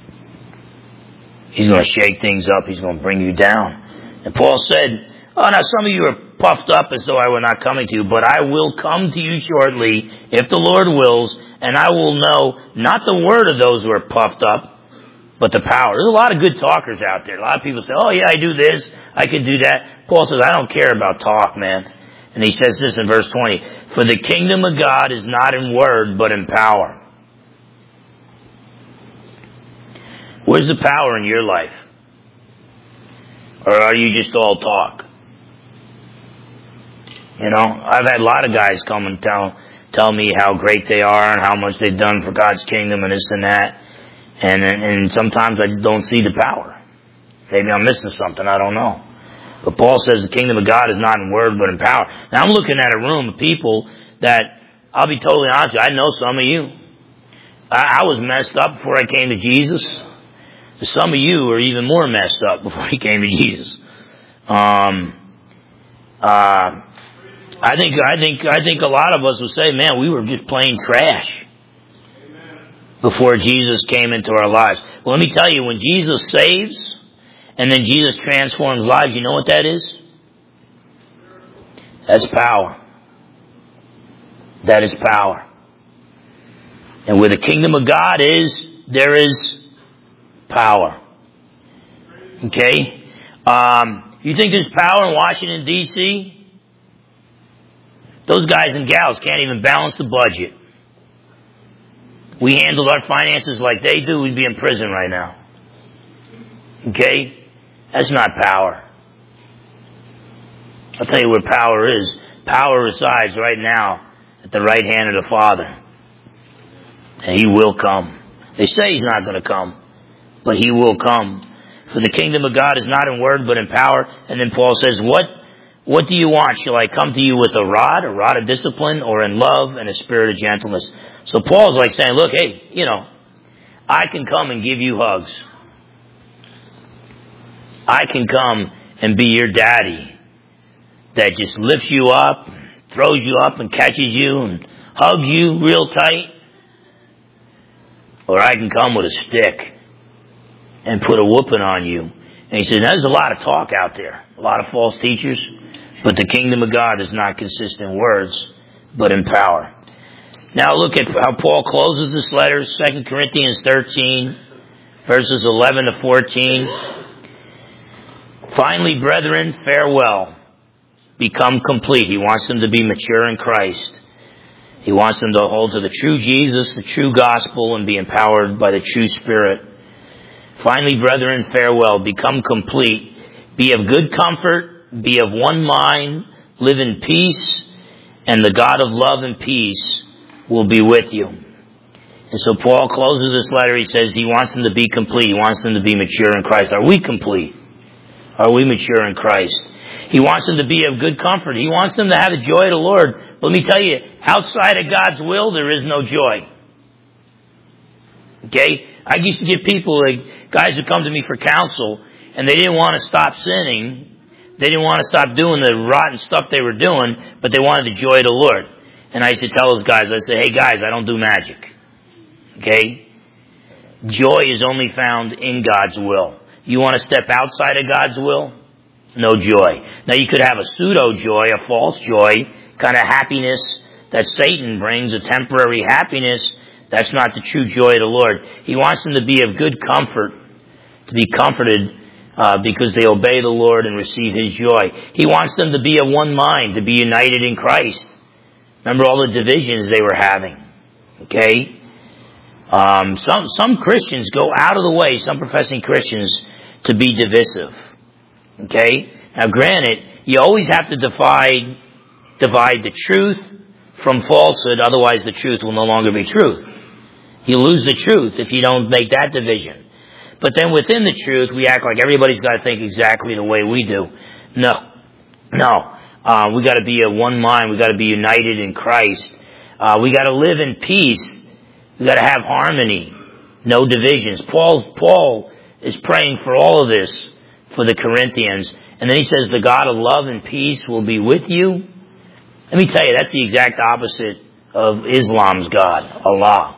He's going to shake things up. He's going to bring you down. And Paul said, oh, now some of you are puffed up as though I were not coming to you, but I will come to you shortly, if the Lord wills, and I will know not the word of those who are puffed up, but the power. There's a lot of good talkers out there. A lot of people say, oh yeah, I do this, I can do that. Paul says, I don't care about talk, man. And he says this in verse twenty, for the kingdom of God is not in word, but in power. Where's the power in your life? Or are you just all talk? You know, I've had a lot of guys come and tell tell me how great they are and how much they've done for God's kingdom and this and that. And and sometimes I just don't see the power. Maybe I'm missing something, I don't know. But Paul says the kingdom of God is not in word but in power. Now I'm looking at a room of people that, I'll be totally honest with you, I know some of you. I, I was messed up before I came to Jesus. Some of you are even more messed up before you came to Jesus. Um, uh, I think, I think, I think a lot of us would say, man, we were just plain trash before Jesus came into our lives. Well, let me tell you, when Jesus saves, and then Jesus transforms lives, you know what that is? That's power. That is power. And where the kingdom of God is, there is power. Okay? Um, you think there's power in Washington, D C? Those guys and gals can't even balance the budget. we handled our finances like they do, we'd be in prison right now. Okay? That's not power. I'll tell you where power is. Power resides right now at the right hand of the Father. And He will come. They say He's not going to come, but He will come. For the kingdom of God is not in word, but in power. And then Paul says, what, what do you want? Shall I come to you with a rod, a rod of discipline, or in love and a spirit of gentleness? So Paul's like saying, look, hey, you know, I can come and give you hugs. I can come and be your daddy that just lifts you up, throws you up and catches you and hugs you real tight. Or I can come with a stick and put a whooping on you. And he said, there's a lot of talk out there, a lot of false teachers, but the kingdom of God does not consist in words, but in power. Now look at how Paul closes this letter, Second Corinthians thirteen, verses eleven to fourteen. Finally, brethren, farewell. Become complete. He wants them to be mature in Christ. He wants them to hold to the true Jesus, the true gospel, and be empowered by the true Spirit. Finally, brethren, farewell. Become complete. Be of good comfort. Be of one mind. Live in peace. And the God of love and peace will be with you. And so Paul closes this letter. He says he wants them to be complete. He wants them to be mature in Christ. Are we complete? Are we mature in Christ? He wants them to be of good comfort. He wants them to have the joy of the Lord. But let me tell you, outside of God's will, there is no joy. Okay? I used to get people, like guys who come to me for counsel, and they didn't want to stop sinning. They didn't want to stop doing the rotten stuff they were doing, but they wanted the joy of the Lord. And I used to tell those guys, I say, hey guys, I don't do magic. Okay? Joy is only found in God's will. You want to step outside of God's will? No joy. Now you could have a pseudo joy, a false joy, kind of happiness that Satan brings, a temporary happiness. That's not the true joy of the Lord. He wants them to be of good comfort, to be comforted uh, because they obey the Lord and receive His joy. He wants them to be of one mind, to be united in Christ. Remember all the divisions they were having. Okay? Um, some, some Christians go out of the way, some professing Christians, to be divisive. Okay? Now granted, you always have to divide, divide the truth from falsehood, otherwise the truth will no longer be truth. You lose the truth if you don't make that division. But then within the truth, we act like everybody's got to think exactly the way we do. No. No. Uh, we got to be of one mind. We got to be united in Christ. Uh, we got to live in peace. We got to have harmony. No divisions. Paul, Paul is praying for all of this for the Corinthians. And then he says, the God of love and peace will be with you. Let me tell you, that's the exact opposite of Islam's God, Allah.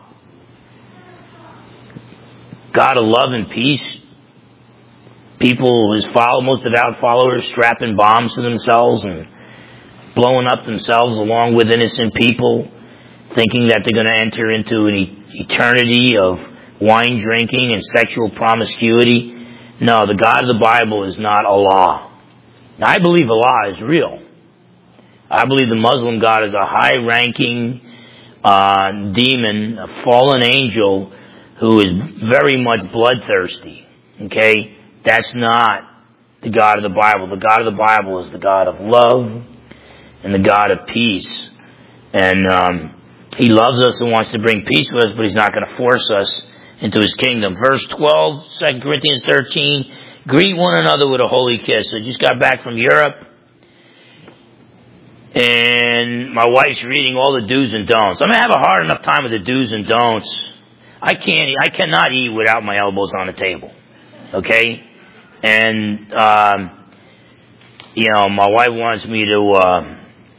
God of love and peace. People, his follow, most devout followers, strapping bombs to themselves and blowing up themselves along with innocent people, thinking that they're going to enter into an eternity of wine drinking and sexual promiscuity. No, the God of the Bible is not Allah. Now, I believe Allah is real. I believe the Muslim God is a high-ranking uh, demon, a fallen angel who is very much bloodthirsty. Okay? That's not the God of the Bible. The God of the Bible is the God of love and the God of peace. And um, He loves us and wants to bring peace with us, but He's not going to force us into His kingdom. Verse twelve, Second Corinthians thirteen, greet one another with a holy kiss. I just got back from Europe, and my wife's reading all the do's and don'ts. I'm going to have a hard enough time with the do's and don'ts. I can't, I cannot eat without my elbows on the table. Okay? And, um, you know, my wife wants me to, uh,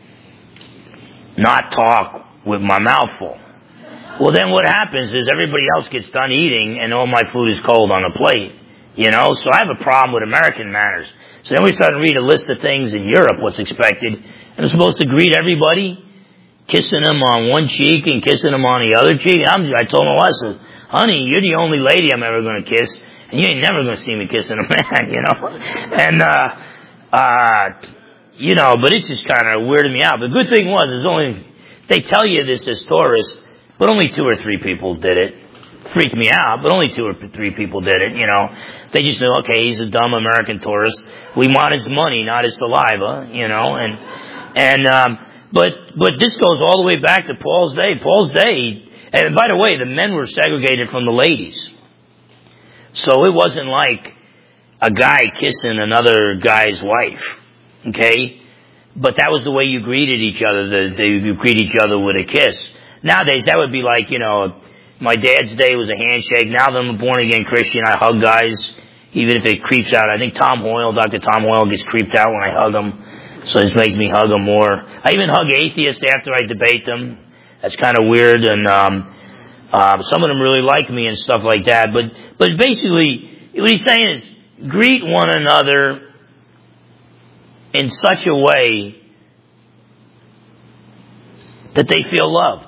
not talk with my mouth full. Well, then what happens is everybody else gets done eating and all my food is cold on the plate. You know, so I have a problem with American manners. So then we start to read a list of things in Europe, what's expected. And I'm supposed to greet everybody, kissing them on one cheek and kissing them on the other cheek. I'm, I told my wife, I said, honey, you're the only lady I'm ever going to kiss. And you ain't never going to see me kissing a man, you know. And, uh, uh, you know, but it's just kind of weirded me out. The good thing was, is only, they tell you this as tourists, but only two or three people did it. Freaked me out, but only two or three people did it, you know. They just knew, okay, he's a dumb American tourist. We want his money, not his saliva, you know, and, and, um, but, but this goes all the way back to Paul's day. Paul's day, and by the way, the men were segregated from the ladies. So it wasn't like a guy kissing another guy's wife, okay? But that was the way you greeted each other. The, the, you greet each other with a kiss. Nowadays, that would be like, you know, my dad's day was a handshake. Now that I'm a born-again Christian, I hug guys, even if it creeps out. I think Tom Hoyle, Doctor Tom Hoyle, gets creeped out when I hug him. So this makes me hug him more. I even hug atheists after I debate them. That's kind of weird. And um, uh, some of them really like me and stuff like that. But, but basically, what he's saying is, greet one another in such a way that they feel loved.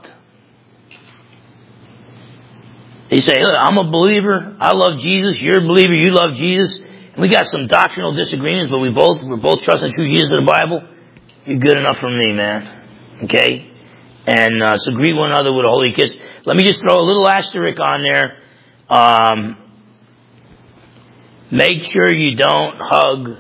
They say, look, I'm a believer, I love Jesus, you're a believer, you love Jesus, and we got some doctrinal disagreements, but we both, we're both trusting the true Jesus of the Bible. You're good enough for me, man. Okay? And, uh, so greet one another with a holy kiss. Let me just throw a little asterisk on there. Um, make sure you don't hug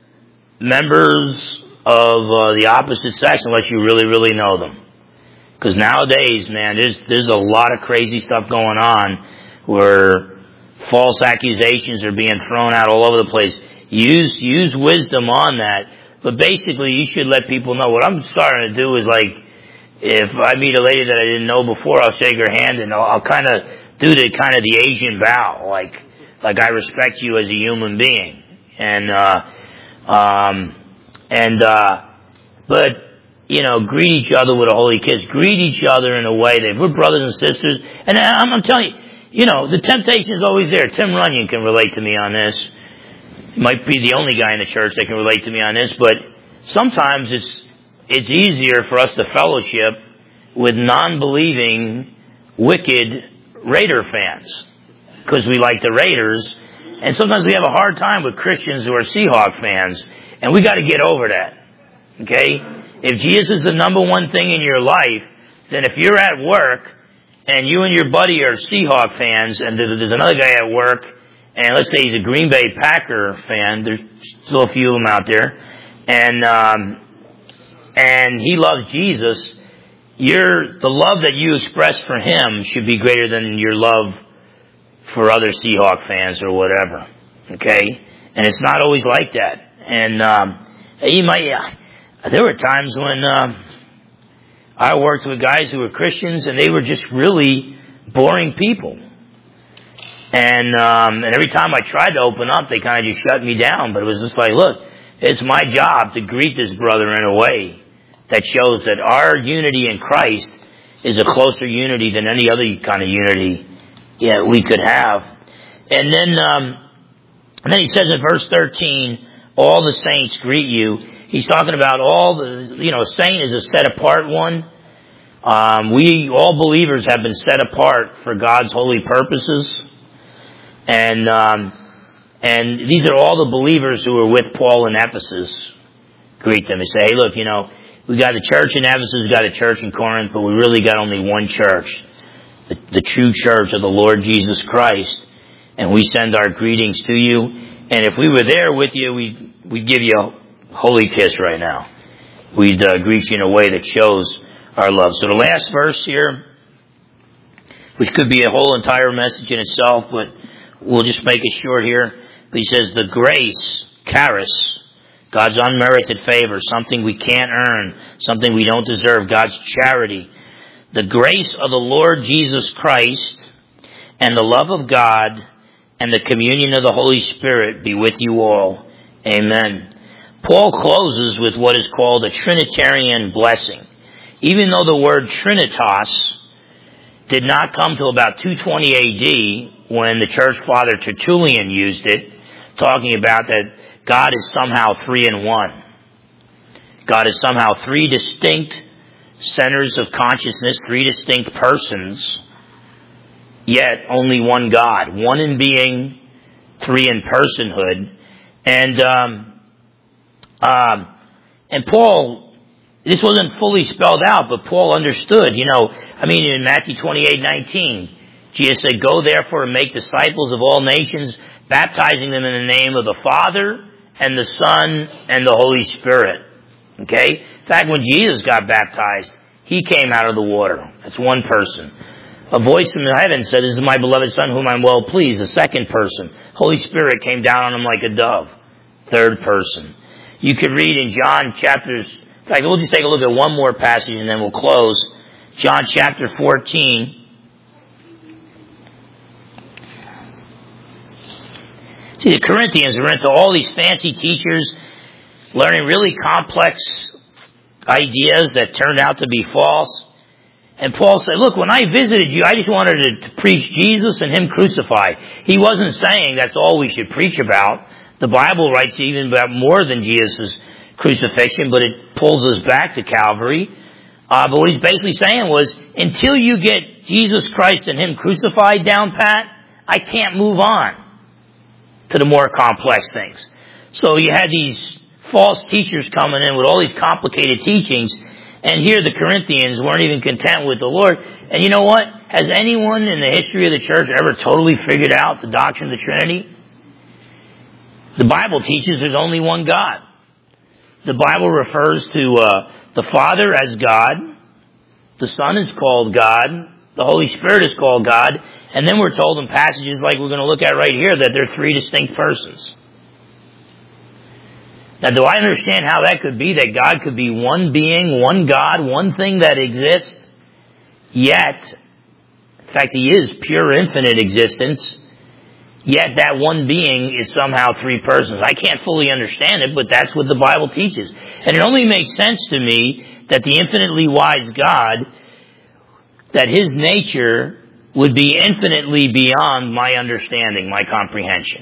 members of, uh, the opposite sex unless you really, really know them. Because nowadays, man, there's there's a lot of crazy stuff going on where false accusations are being thrown out all over the place. Use use wisdom on that. But basically, you should let people know. What I'm starting to do is like, if I meet a lady that I didn't know before, I'll shake her hand and I'll, I'll kind of do the kind of the Asian bow, like like I respect you as a human being. And uh, um, and uh, but. You know, greet each other with a holy kiss. Greet each other in a way that we're brothers and sisters. And I'm, I'm telling you, you know, the temptation is always there. Tim Runyon can relate to me on this. He might be the only guy in the church that can relate to me on this, but sometimes it's, it's easier for us to fellowship with non-believing, wicked Raider fans. Because we like the Raiders. And sometimes we have a hard time with Christians who are Seahawk fans. And we gotta get over that. Okay? If Jesus is the number one thing in your life, then if you're at work and you and your buddy are Seahawk fans and there's another guy at work and let's say he's a Green Bay Packer fan, there's still a few of them out there, and um, and he loves Jesus, your the love that you express for him should be greater than your love for other Seahawk fans or whatever. Okay? And it's not always like that. And um, you might... Yeah, there were times when uh, I worked with guys who were Christians and they were just really boring people. And um, and every time I tried to open up, they kind of just shut me down. But it was just like, look, it's my job to greet this brother in a way that shows that our unity in Christ is a closer unity than any other kind of unity yeah, we could have. And then, um, and then he says in verse thirteen, all the saints greet you. He's talking about all the, you know, a saint is a set apart one. Um, we, all believers have been set apart for God's holy purposes. And, um, and these are all the believers who were with Paul in Ephesus. Greet them and say, hey, look, you know, we got a church in Ephesus, we got a church in Corinth, but we really got only one church. The, the true church of the Lord Jesus Christ. And we send our greetings to you. And if we were there with you, we'd, we'd give you a holy kiss right now. We'd uh, greet you in a way that shows our love. So the last verse here, which could be a whole entire message in itself, but we'll just make it short here. But he says, the grace, charis, God's unmerited favor, something we can't earn, something we don't deserve, God's charity. The grace of the Lord Jesus Christ and the love of God and the communion of the Holy Spirit be with you all. Amen. Paul closes with what is called a Trinitarian blessing. Even though the word Trinitas did not come till about two twenty A D when the church father Tertullian used it, talking about that God is somehow three in one. God is somehow three distinct centers of consciousness, three distinct persons, yet only one God, one in being, three in personhood. And um, um, and Paul This wasn't fully spelled out, but Paul understood. You know, I mean, in Matthew twenty-eight nineteen, Jesus said, "Go therefore and make disciples of all nations, baptizing them in the name of the Father and the Son and the Holy Spirit." Okay? In fact, when Jesus got baptized, he came out of the water. That's one person. A voice from heaven said, "This is my beloved Son whom I'm well pleased." A second person. Holy Spirit came down on him like a dove. Third person. You could read in John chapters, in fact, we'll just take a look at one more passage and then we'll close. John chapter fourteen. See, the Corinthians were into all these fancy teachers, learning really complex ideas that turned out to be false. And Paul said, look, when I visited you, I just wanted to preach Jesus and Him crucified. He wasn't saying that's all we should preach about. The Bible writes even about more than Jesus' crucifixion, but it pulls us back to Calvary. Uh, but what he's basically saying was, until you get Jesus Christ and Him crucified down pat, I can't move on to the more complex things. So you had these false teachers coming in with all these complicated teachings, and here the Corinthians weren't even content with the Lord. And you know what? Has anyone in the history of the church ever totally figured out the doctrine of the Trinity? The Bible teaches there's only one God. The Bible refers to uh, the Father as God, the Son is called God, the Holy Spirit is called God, and then we're told in passages like we're going to look at right here that they're three distinct persons. Now, do I understand how that could be, that God could be one being, one God, one thing that exists, yet, in fact, He is pure infinite existence, yet that one being is somehow three persons. I can't fully understand it, but that's what the Bible teaches. And it only makes sense to me that the infinitely wise God, that His nature would be infinitely beyond my understanding, my comprehension.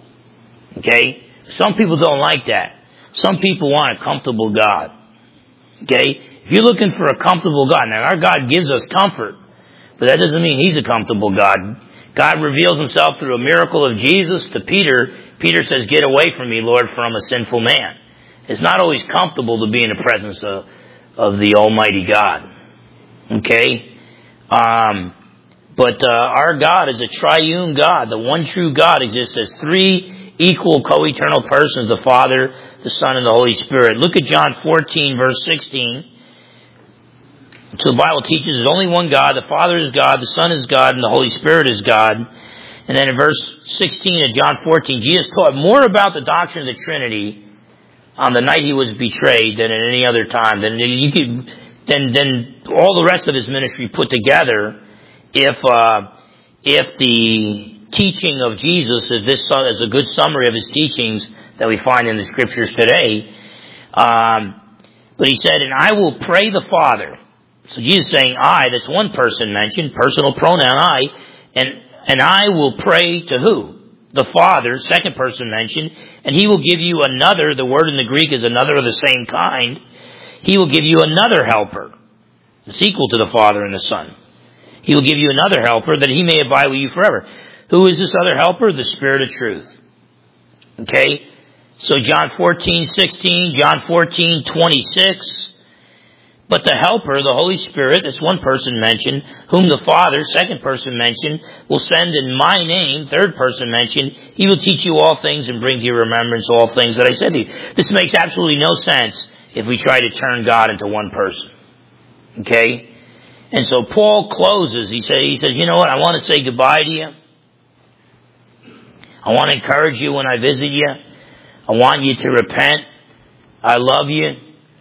Okay? Some people don't like that. Some people want a comfortable God. Okay? If you're looking for a comfortable God, now our God gives us comfort, but that doesn't mean He's a comfortable God. God reveals Himself through a miracle of Jesus to Peter. Peter says, "Get away from me, Lord, for I'm a sinful man." It's not always comfortable to be in the presence of, of the Almighty God. Okay? Um, but uh, our God is a triune God. The one true God exists as three equal co-eternal persons, the Father, the Son, and the Holy Spirit. Look at John fourteen, verse sixteen. So the Bible teaches there's only one God. The Father is God, the Son is God, and the Holy Spirit is God. And then in verse sixteen of John fourteen, Jesus taught more about the doctrine of the Trinity on the night He was betrayed than at any other time. Than you could, than than all the rest of His ministry put together. If uh, if the teaching of Jesus is this is a good summary of His teachings that we find in the Scriptures today. Um, but He said, "And I will pray the Father." So Jesus is saying I, that's one person mentioned, personal pronoun I, and, and I will pray to who? The Father, second person mentioned, and He will give you another, the word in the Greek is another of the same kind. He will give you another helper. It's equal to the Father and the Son. He will give you another helper that He may abide with you forever. Who is this other helper? The Spirit of truth. Okay? So John fourteen sixteen, John fourteen twenty-six. But the Helper, the Holy Spirit, that's one person mentioned, whom the Father, second person mentioned, will send in my name, third person mentioned, He will teach you all things and bring to your remembrance all things that I said to you. This makes absolutely no sense if we try to turn God into one person. Okay? And so Paul closes. He says, he says, you know what? I want to say goodbye to you. I want to encourage you when I visit you. I want you to repent. I love you.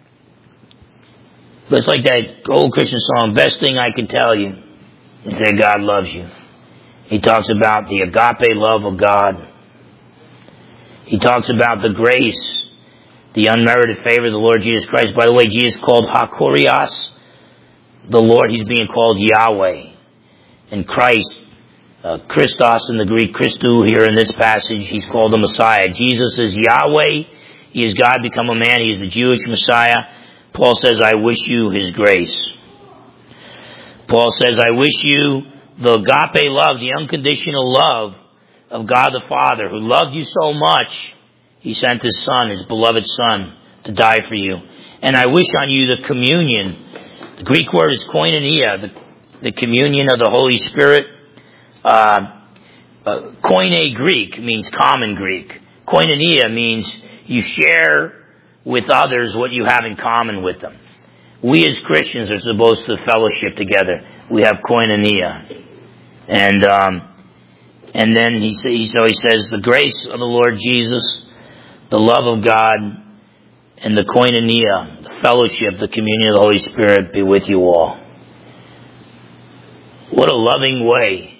But it's like that old Christian song, best thing I can tell you is that God loves you. He talks about the agape love of God. He talks about the grace, the unmerited favor of the Lord Jesus Christ. By the way, Jesus called Hakurios, the Lord, He's being called Yahweh. And Christ, uh, Christos in the Greek, Christou here in this passage, He's called the Messiah. Jesus is Yahweh. He is God become a man. He is the Jewish Messiah. Paul says, I wish you His grace. Paul says, I wish you the agape love, the unconditional love of God the Father, who loved you so much, He sent His Son, His beloved Son, to die for you. And I wish on you the communion. The Greek word is koinonia, the, the communion of the Holy Spirit. Uh, uh, koine Greek means common Greek. Koinonia means you share with others what you have in common with them. We as Christians are supposed to fellowship together. We have koinonia. And, um, and then he, so he says, the grace of the Lord Jesus, the love of God, and the koinonia, the fellowship, the communion of the Holy Spirit be with you all. What a loving way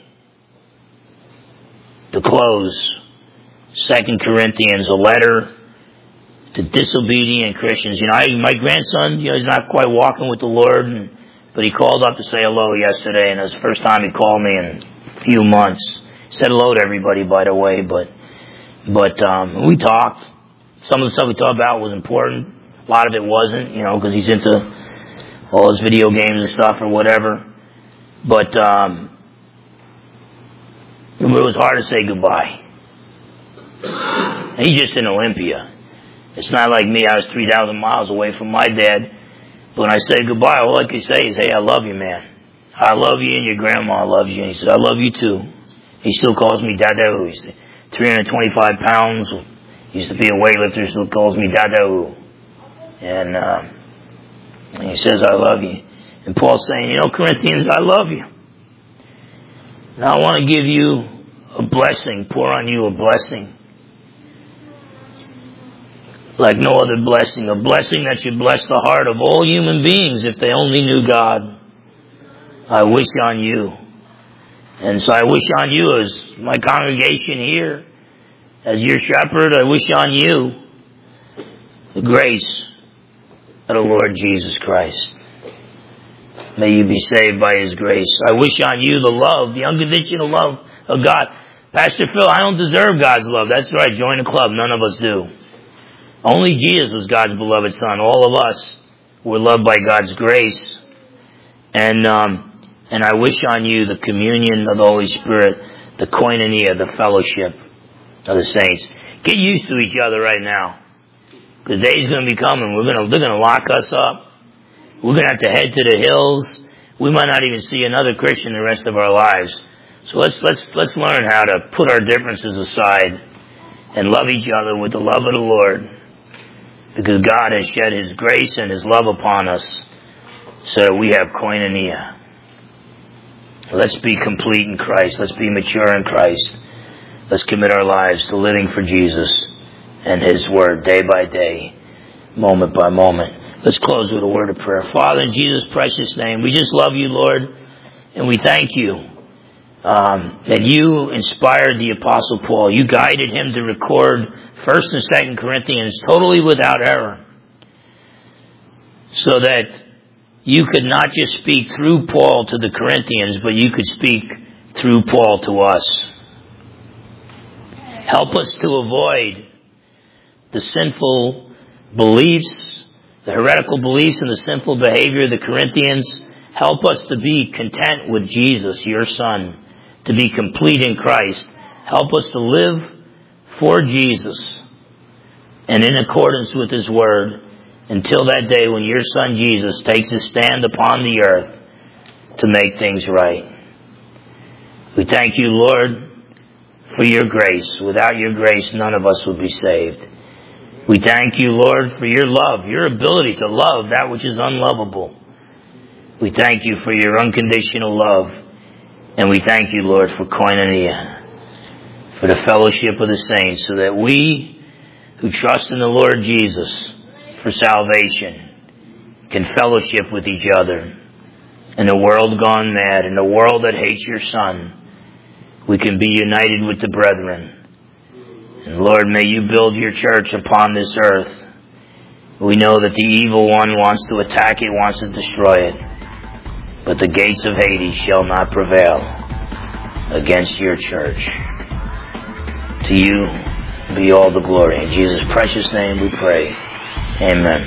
to close Second Corinthians, a letter to disobedient Christians. You know, I, my grandson, you know, he's not quite walking with the Lord, and, but he called up to say hello yesterday, and it was the first time he called me in a few months. He said hello to everybody, by the way, but, but, um, we talked. Some of the stuff we talked about was important. A lot of it wasn't, you know, because he's into all his video games and stuff or whatever. But, um, it was hard to say goodbye. He's just in Olympia. It's not like me. I was three thousand miles away from my dad. But when I say goodbye, all I can say is, hey, I love you, man. I love you, and your grandma loves you. And he said, I love you too. He still calls me Dada. He's three hundred twenty-five pounds. He used to be a weightlifter, still calls me Dada. And, uh, and he says, I love you. And Paul's saying, you know, Corinthians, I love you. Now I want to give you a blessing, pour on you a blessing. Like no other blessing. A blessing that should bless the heart of all human beings if they only knew God. I wish on you. And so I wish on you as my congregation here, as your shepherd, I wish on you the grace of the Lord Jesus Christ. May you be saved by His grace. I wish on you the love, the unconditional love of God. Pastor Phil, I don't deserve God's love. That's right, join the club. None of us do. Only Jesus was God's beloved Son. All of us were loved by God's grace. And, um, and I wish on you the communion of the Holy Spirit, the koinonia, the fellowship of the saints. Get used to each other right now. Because the day's going to be coming. We're going to, they're going to lock us up. We're going to have to head to the hills. We might not even see another Christian the rest of our lives. So let's, let's, let's learn how to put our differences aside and love each other with the love of the Lord. Because God has shed His grace and His love upon us so that we have koinonia. Let's be complete in Christ. Let's be mature in Christ. Let's commit our lives to living for Jesus and His Word day by day, moment by moment. Let's close with a word of prayer. Father, in Jesus' precious name, we just love you, Lord, and we thank you um, that you inspired the Apostle Paul. You guided him to record First and Second Corinthians totally without error, so that you could not just speak through Paul to the Corinthians, but you could speak through Paul to us. Help us to avoid the sinful beliefs, the heretical beliefs and the sinful behavior of the Corinthians. Help us to be content with Jesus, your Son, to be complete in Christ. Help us to live for Jesus and in accordance with His Word until that day when your Son Jesus takes His stand upon the earth to make things right. We thank you, Lord, for your grace. Without your grace, none of us would be saved. We thank you, Lord, for your love, your ability to love that which is unlovable. We thank you for your unconditional love. And we thank you, Lord, for koinonia, for the fellowship of the saints, so that we who trust in the Lord Jesus for salvation can fellowship with each other. In a world gone mad, in a world that hates your Son, we can be united with the brethren. And Lord, may you build your church upon this earth. We know that the evil one wants to attack it, wants to destroy it. But the gates of Hades shall not prevail against your church. To you be all the glory. In Jesus' precious name we pray. Amen.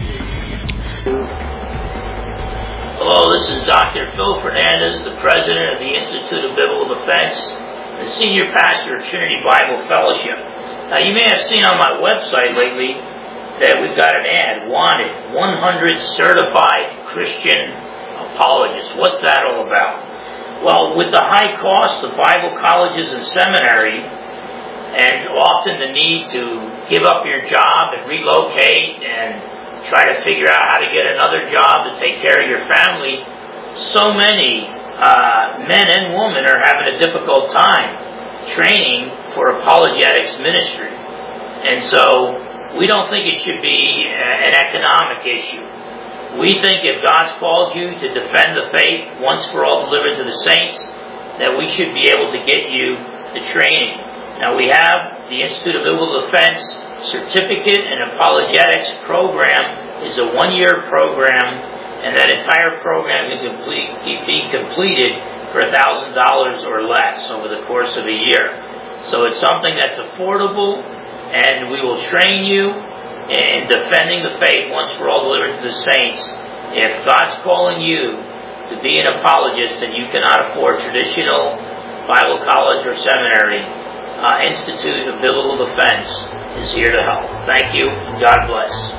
Hello, this is Doctor Phil Fernandez, the president of the Institute of Biblical Defense, the senior pastor of Trinity Bible Fellowship. Now, you may have seen on my website lately that we've got an ad, wanted, one hundred certified Christian apologists. What's that all about? Well, with the high cost of Bible colleges and seminary, and often the need to give up your job and relocate and try to figure out how to get another job to take care of your family, so many uh, men and women are having a difficult time training for apologetics ministry. And so we don't think it should be an economic issue. We think if God's called you to defend the faith once for all delivered to the saints, that we should be able to get you the training. Now we have the Institute of Biblical Defense Certificate and Apologetics program is a one-year program, and that entire program can complete, be completed for one thousand dollars or less over the course of a year. So it's something that's affordable, and we will train you in defending the faith once for all delivered to the saints. If God's calling you to be an apologist and you cannot afford traditional Bible college or seminary, uh, Institute of Biblical Defense is here to help. Thank you, and God bless.